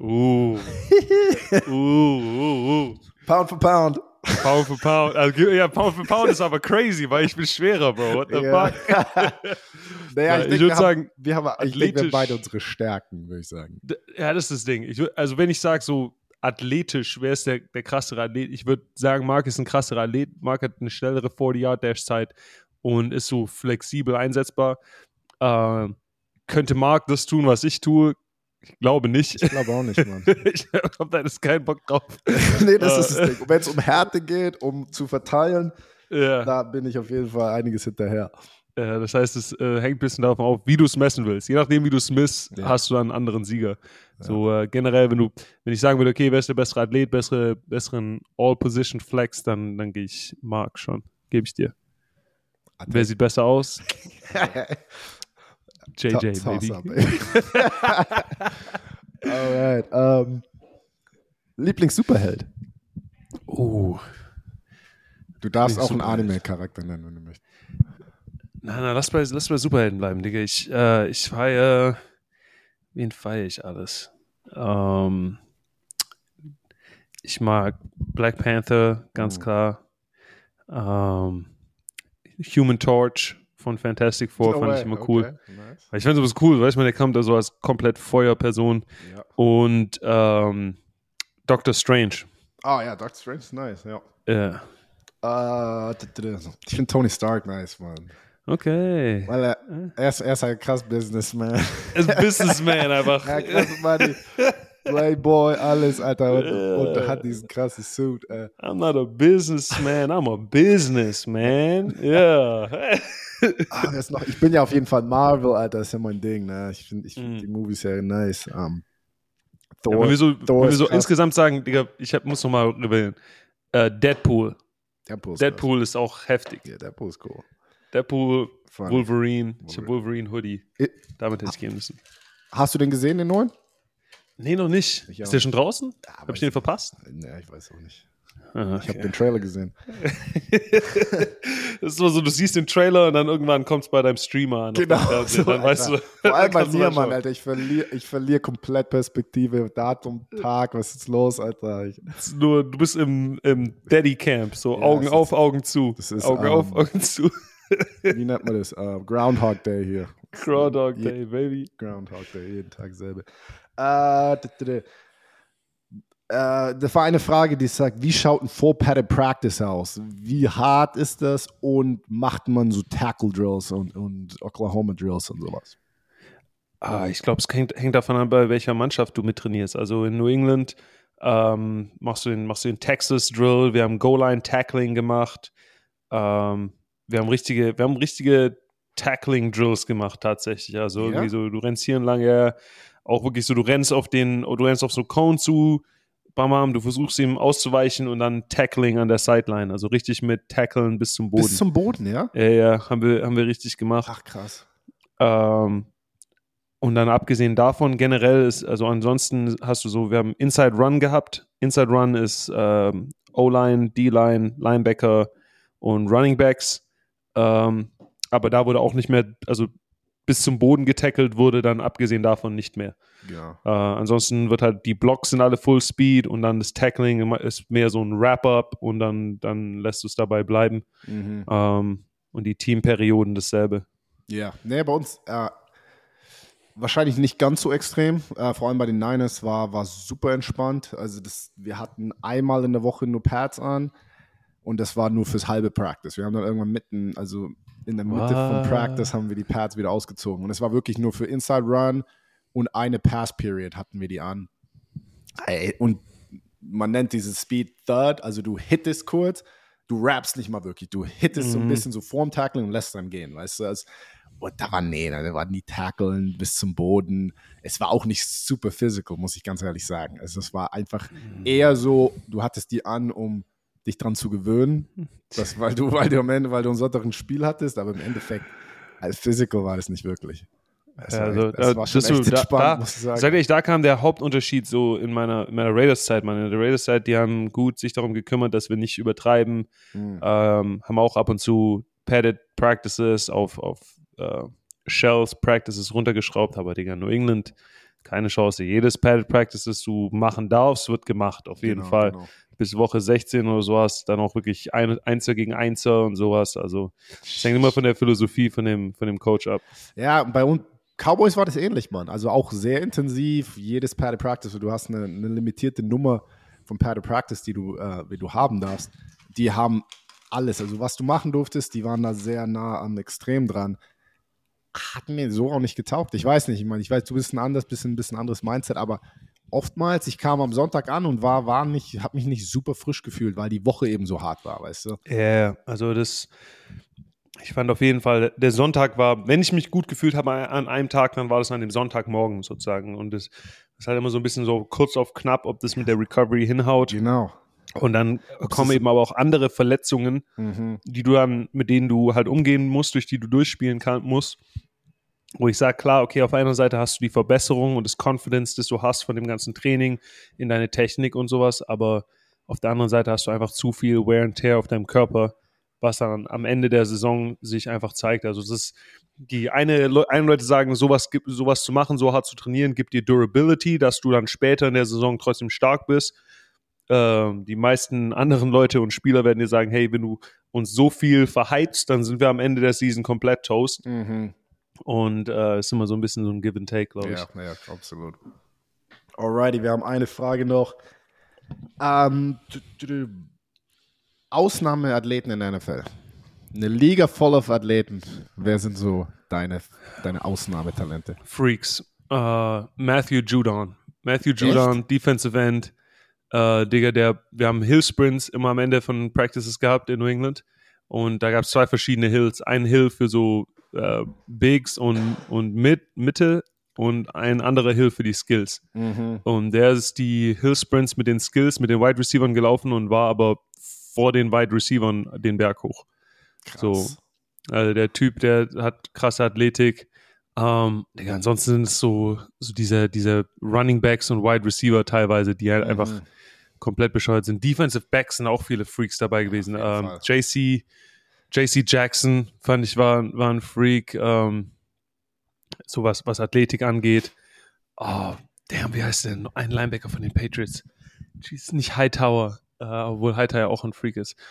Pound for Pound. Pound for Pound. Also, ja, Pound for Pound ist aber crazy, weil ich bin schwerer, Bro. What the fuck? Naja, ich würde sagen, wir haben beide unsere Stärken, würde ich sagen. Ja, das ist das Ding. Also wenn ich sage so athletisch, wer ist der krassere Athlet? Ich würde sagen, Mark ist ein krasserer Athlet. Mark hat eine schnellere 40-Yard-Dash-Zeit und ist so flexibel einsetzbar. Könnte Mark das tun, was ich tue? Ich glaube nicht. Ich glaube auch nicht, Mann. Ich habe da jetzt keinen Bock drauf. Nee, das ist das Ding. Und wenn es um Härte geht, um zu verteilen, da bin ich auf jeden Fall einiges hinterher. Das heißt, es hängt ein bisschen davon auf, wie du es messen willst. Je nachdem, wie du es misst, hast du dann einen anderen Sieger. Ja. So generell, wenn ich sagen würde, okay, wer ist der bessere Athlet, besseren All-Position-Flex, dann gehe ich Mark schon. Gebe ich dir. Athlet. Wer sieht besser aus? JJ, baby. Alright. Lieblings-Superheld? Du darfst auch einen Anime-Charakter nennen, wenn du möchtest. Nein, lass bei Superhelden bleiben, Digga. Ich feiere. Wen feiere ich alles? Ich mag Black Panther, ganz klar. Human Torch von Fantastic Four fand ich immer cool. Okay. Nice. Weil ich fand sowas cool, weißt du, der kommt da so als komplett Feuerperson. Ja. Und Doctor Strange. Ja, Doctor Strange ist nice, ja. Ja. Ich finde Tony Stark nice, Mann. Okay. Weil er ist halt krass Businessman. Er ist Businessman einfach. Ja, krass Money. Playboy, alles, Alter. Und hat diesen krassen Suit. I'm not a businessman, I'm a businessman. Ja. Ich bin ja auf jeden Fall Marvel, Alter. Das ist ja mein Ding. Ne? Ich finde die Movies ja nice. Thor, wenn wir so insgesamt sagen, Digga, muss nochmal revealen. Deadpool. Deadpool ist auch heftig. Ja, Deadpool ist cool. Deadpool, Wolverine. Ich habe Wolverine-Hoodie. Damit hätte ich gehen müssen. Hast du den gesehen, den neuen? Nee, noch nicht. Ist der schon draußen? Ja, habe ich den verpasst? Nee, ich weiß auch nicht. Okay. Ich habe den Trailer gesehen. Das ist so, du siehst den Trailer und dann irgendwann kommt es bei deinem Streamer an. Genau. So, dann weißt du, vor allem bei mir, Mann, Alter. Ich verliere komplett Perspektive, Datum, Tag, was ist los, Alter? Du bist im Daddy-Camp, so ja, Augen auf, Augen zu. Das ist, Augen auf, Augen zu. Wie nennt man das? Groundhog Day hier. Groundhog Day, baby. Groundhog Day, jeden Tag selber. Das war eine Frage, die sagt, wie schaut ein Full-Padded Practice aus? Wie hart ist das und macht man so Tackle-Drills und Oklahoma-Drills und sowas? Ich glaube, es hängt davon ab, bei welcher Mannschaft du mittrainierst. Also in New England machst du den Texas Drill, wir haben Goal-Line-Tackling gemacht, wir haben richtige Tackling-Drills gemacht tatsächlich. Also irgendwie so, du rennst hier entlang, auch wirklich so, du rennst auf so Cone zu, bam, du versuchst ihm auszuweichen und dann Tackling an der Sideline. Also richtig mit Tackeln bis zum Boden. Bis zum Boden, ja? Ja, haben wir richtig gemacht. Ach, krass. Und dann abgesehen davon generell also ansonsten hast du so, wir haben Inside Run gehabt. Inside Run ist O-Line, D-Line, Linebacker und Running Backs. Aber da wurde auch nicht mehr, also bis zum Boden getackelt wurde dann abgesehen davon nicht mehr. Ja. Ansonsten wird halt, die Blocks sind alle Full Speed und dann das Tackling ist mehr so ein Wrap-Up und dann lässt du es dabei bleiben. Und die Teamperioden dasselbe. Ja, nee, bei uns wahrscheinlich nicht ganz so extrem. Vor allem bei den Niners war super entspannt. Also wir hatten einmal in der Woche nur Pads an und das war nur fürs halbe Practice. Wir haben dann irgendwann in der Mitte von Practice haben wir die Pads wieder ausgezogen. Und es war wirklich nur für Inside Run und eine Pass-Period hatten wir die an. Und man nennt dieses Speed Third, also du hittest kurz, du rappst nicht mal wirklich, du hittest so ein bisschen so vorm Tackling und lässt dann gehen, weißt du? Und da war nie Tackeln bis zum Boden. Es war auch nicht super physical, muss ich ganz ehrlich sagen. Also es war einfach eher so, du hattest die an, um dich dran zu gewöhnen, weil du am Sonntag ein Spiel hattest, aber im Endeffekt, als Physical war das nicht wirklich. Das war schon echt entspannt, muss ich sagen. Sag ich, da kam der Hauptunterschied so in meiner Raiders-Zeit. In der Raiders-Zeit, die haben gut sich darum gekümmert, dass wir nicht übertreiben, haben auch ab und zu Padded Practices auf Shells Practices runtergeschraubt, aber Digga, New England, keine Chance. Jedes Padded Practices du machen darfst, wird gemacht, auf jeden Fall. Genau. Bis Woche 16 oder sowas, dann auch wirklich Einser gegen Einser und sowas. Also es hängt immer von der Philosophie von dem Coach ab. Ja, bei uns Cowboys war das ähnlich, Mann. Also auch sehr intensiv, jedes Padded Practice. Du hast eine limitierte Nummer von Padded Practice, die du haben darfst. Die haben alles, also was du machen durftest, die waren da sehr nah am Extrem dran. Hat mir so auch nicht getaugt. Ich weiß nicht, ich weiß, du bist ein bisschen anderes Mindset, aber oftmals, ich kam am Sonntag an und habe mich nicht super frisch gefühlt, weil die Woche eben so hart war, weißt du? Ja, also ich fand auf jeden Fall, der Sonntag war, wenn ich mich gut gefühlt habe an einem Tag, dann war das an dem Sonntagmorgen sozusagen. Und das ist halt immer so ein bisschen so kurz auf knapp, ob das mit der Recovery hinhaut. Genau. Und dann kommen eben aber auch andere Verletzungen, mit denen du halt umgehen musst, durch die du durchspielen musst. Wo ich sage, klar, okay, auf einer Seite hast du die Verbesserung und das Confidence, das du hast von dem ganzen Training in deine Technik und sowas, aber auf der anderen Seite hast du einfach zu viel Wear and Tear auf deinem Körper, was dann am Ende der Saison sich einfach zeigt. Also es ist, eine Leute sagen, sowas zu machen, so hart zu trainieren, gibt dir Durability, dass du dann später in der Saison trotzdem stark bist. Die meisten anderen Leute und Spieler werden dir sagen, hey, wenn du uns so viel verheizt, dann sind wir am Ende der Season komplett toast. Und ist immer so ein bisschen so ein Give and Take, glaube ich. Ja, absolut. Alrighty, wir haben eine Frage noch. Ausnahmeathleten in der NFL. Eine Liga voll of Athleten. Wer sind so deine Ausnahmetalente? Freaks. Matthew Judon. Defensive End. Digga, wir haben Hill-Sprints immer am Ende von Practices gehabt in New England. Und da gab es 2 verschiedene Hills. Ein Hill für so Bigs und Mitte und ein anderer Hill für die Skills. Und der ist die Hill-Sprints mit den Skills, mit den Wide Receivern gelaufen und war aber vor den Wide Receivern den Berg hoch. Krass. So, also der Typ, der hat krasse Athletik. Digga, ansonsten sind es so diese Running Backs und Wide Receiver teilweise, die halt einfach komplett bescheuert sind. Defensive Backs sind auch viele Freaks dabei gewesen. JC Jackson fand ich war ein Freak, so was Athletik angeht. Oh, damn, wie heißt denn? Ein Linebacker von den Patriots. Jesus, nicht Hightower, obwohl Hightower auch ein Freak ist.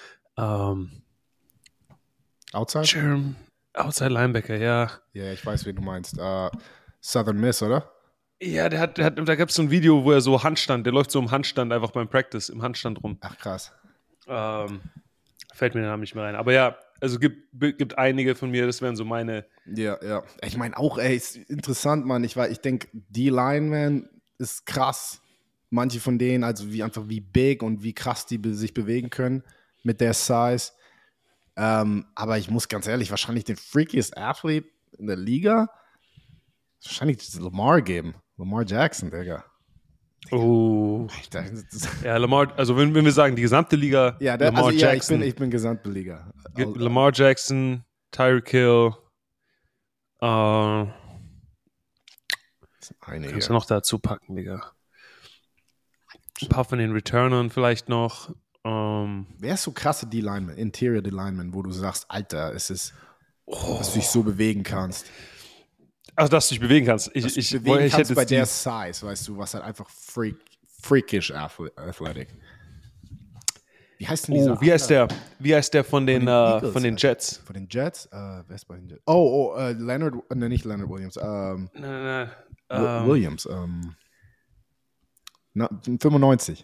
Outside? Outside Linebacker, ja. Ja, ich weiß, wen du meinst. Southern Miss, oder? Ja, da gab es so ein Video, wo er so Handstand, der läuft so im Handstand einfach beim Practice, im Handstand rum. Ach, krass. Fällt mir der Name nicht mehr rein. Aber ja, Also gibt einige von mir, das wären so meine. Ja. Ich meine auch, ist interessant, Mann. Ich denke, die Lineman ist krass. Manche von denen, also wie big und wie krass die sich bewegen können mit der Size. Aber ich muss ganz ehrlich, wahrscheinlich den freakiest Athlete in der Liga, wahrscheinlich Lamar geben. Lamar Jackson, Digga. Oh. Ja, Lamar, also wenn wir sagen, die gesamte Liga, ja, Lamar Jackson. Ich bin gesamte Liga. Lamar Jackson, Tyreek Hill, kannst du noch dazu packen, Digga. Ein paar von den Returnern vielleicht noch. Wer ist so krasse D-Lineman, Interior D-Lineman, wo du sagst, Alter, es ist, dass du dich so bewegen kannst? Also, dass du dich bewegen kannst. Ich hätte bei der Size, weißt du, was halt einfach freakish athletic. Wie heißt denn dieser? Wie heißt der von den Jets? Von den Jets? Wer ist bei den Jets? Leonard, nicht Leonard Williams. Nein. Williams. 95.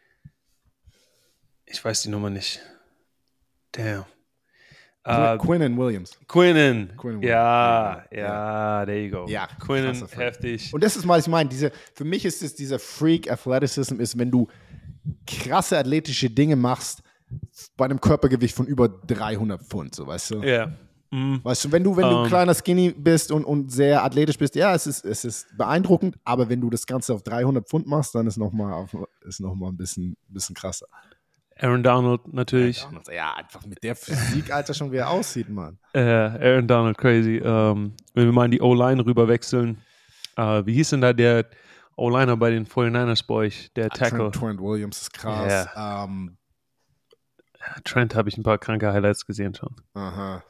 Ich weiß die Nummer nicht. Damn. Quinnen Williams. Quinnen. Ja, there you go. Ja, Quinnen, heftig. Und das ist mal, was ich meine, für mich ist es dieser Freak Athleticism, ist, wenn du krasse athletische Dinge machst bei einem Körpergewicht von über 300 Pfund, so, weißt du? Ja. Yeah. Weißt du, wenn du kleiner Skinny bist und sehr athletisch bist, ja, es ist beeindruckend, aber wenn du das Ganze auf 300 Pfund machst, dann ist noch mal ein bisschen krasser. Aaron Donald natürlich. Ja, einfach mit der Physik, Alter, schon wie er aussieht, Mann. Aaron Donald, crazy. Wenn wir mal in die O-Line rüber wechseln, wie hieß denn da der O-Liner bei den 49ers bei euch, der Tackle? Trent Williams ist krass. Yeah. Trent habe ich ein paar kranke Highlights gesehen schon. Aha.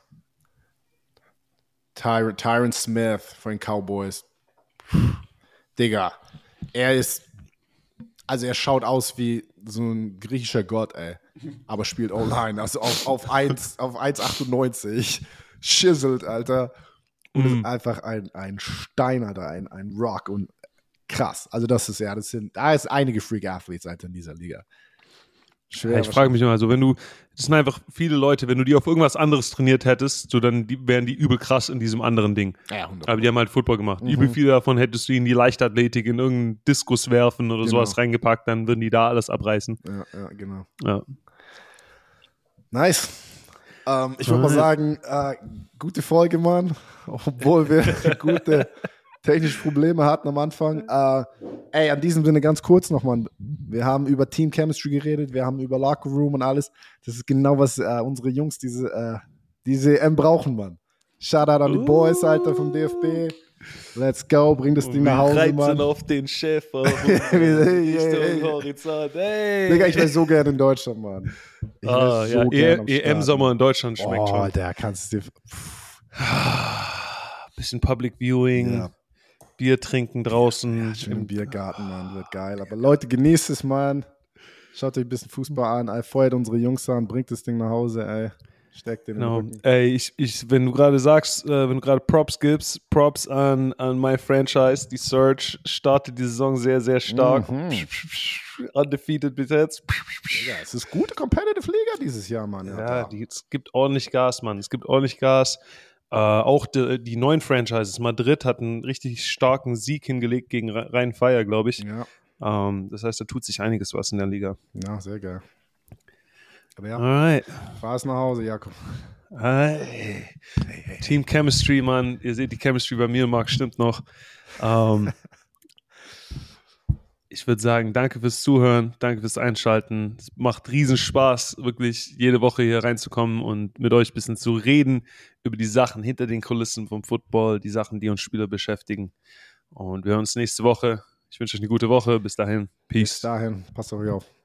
Tyron Smith von den Cowboys. Digga, er schaut aus wie so ein griechischer Gott, ey. Aber spielt O-Line, also auf 1,98. Schizelt, Alter. Und ist einfach ein Steiner da, ein Rock und krass. Also da ist einige Freak-Athletes, Alter, in dieser Liga. Schwer, ich frage mich immer, also das sind einfach viele Leute, wenn du die auf irgendwas anderes trainiert hättest, so dann wären die übel krass in diesem anderen Ding. Ja, 100%. Aber die haben halt Football gemacht. Übel viele davon hättest du in die Leichtathletik, in irgendeinen Diskus werfen oder sowas reingepackt, dann würden die da alles abreißen. Ja, genau. Ja. Nice. Ich würde mal sagen, gute Folge, Mann. Obwohl wir gute technische Probleme hatten am Anfang. An diesem Sinne ganz kurz nochmal. Wir haben über Team Chemistry geredet, wir haben über Locker Room und alles. Das ist genau, was unsere Jungs diese EM brauchen, Mann. Shoutout an die Boys, Alter, vom DFB. Let's go, bring das Ding nach Hause, Mann. Auf den Chef. Horizont. Hey. Digga, ich wäre so gerne in Deutschland, Mann. EM-Sommer in Deutschland schmeckt schon. Alter, kannst du dir... Bisschen Public Viewing. Ja. Bier trinken draußen. Ja, schön im Biergarten, Mann, wird geil. Aber Leute, genießt es, Mann. Schaut euch ein bisschen Fußball an, feuert unsere Jungs an, bringt das Ding nach Hause, ey. Steckt den in den Rücken. Ey, wenn du gerade sagst, wenn du gerade Props gibst, Props an my Franchise, die Surge startet die Saison sehr, sehr stark. Undefeated bis jetzt. Ja, es ist gute Competitive Liga dieses Jahr, Mann. Ja, es gibt ordentlich Gas, Mann. Es gibt ordentlich Gas. Auch die neuen Franchises. Madrid hat einen richtig starken Sieg hingelegt gegen Rhein-Fire, glaube ich. Ja. Das heißt, da tut sich einiges was in der Liga. Ja, sehr geil. Aber ja, Alright. Fahr es nach Hause, Jakob. Hey. Team Chemistry, Mann. Ihr seht, die Chemistry bei mir, Marc, stimmt noch. Ich würde sagen, danke fürs Zuhören, danke fürs Einschalten. Es macht riesen Spaß, wirklich jede Woche hier reinzukommen und mit euch ein bisschen zu reden über die Sachen hinter den Kulissen vom Football, die Sachen, die uns Spieler beschäftigen. Und wir hören uns nächste Woche. Ich wünsche euch eine gute Woche. Bis dahin. Peace. Bis dahin. Passt auf euch auf.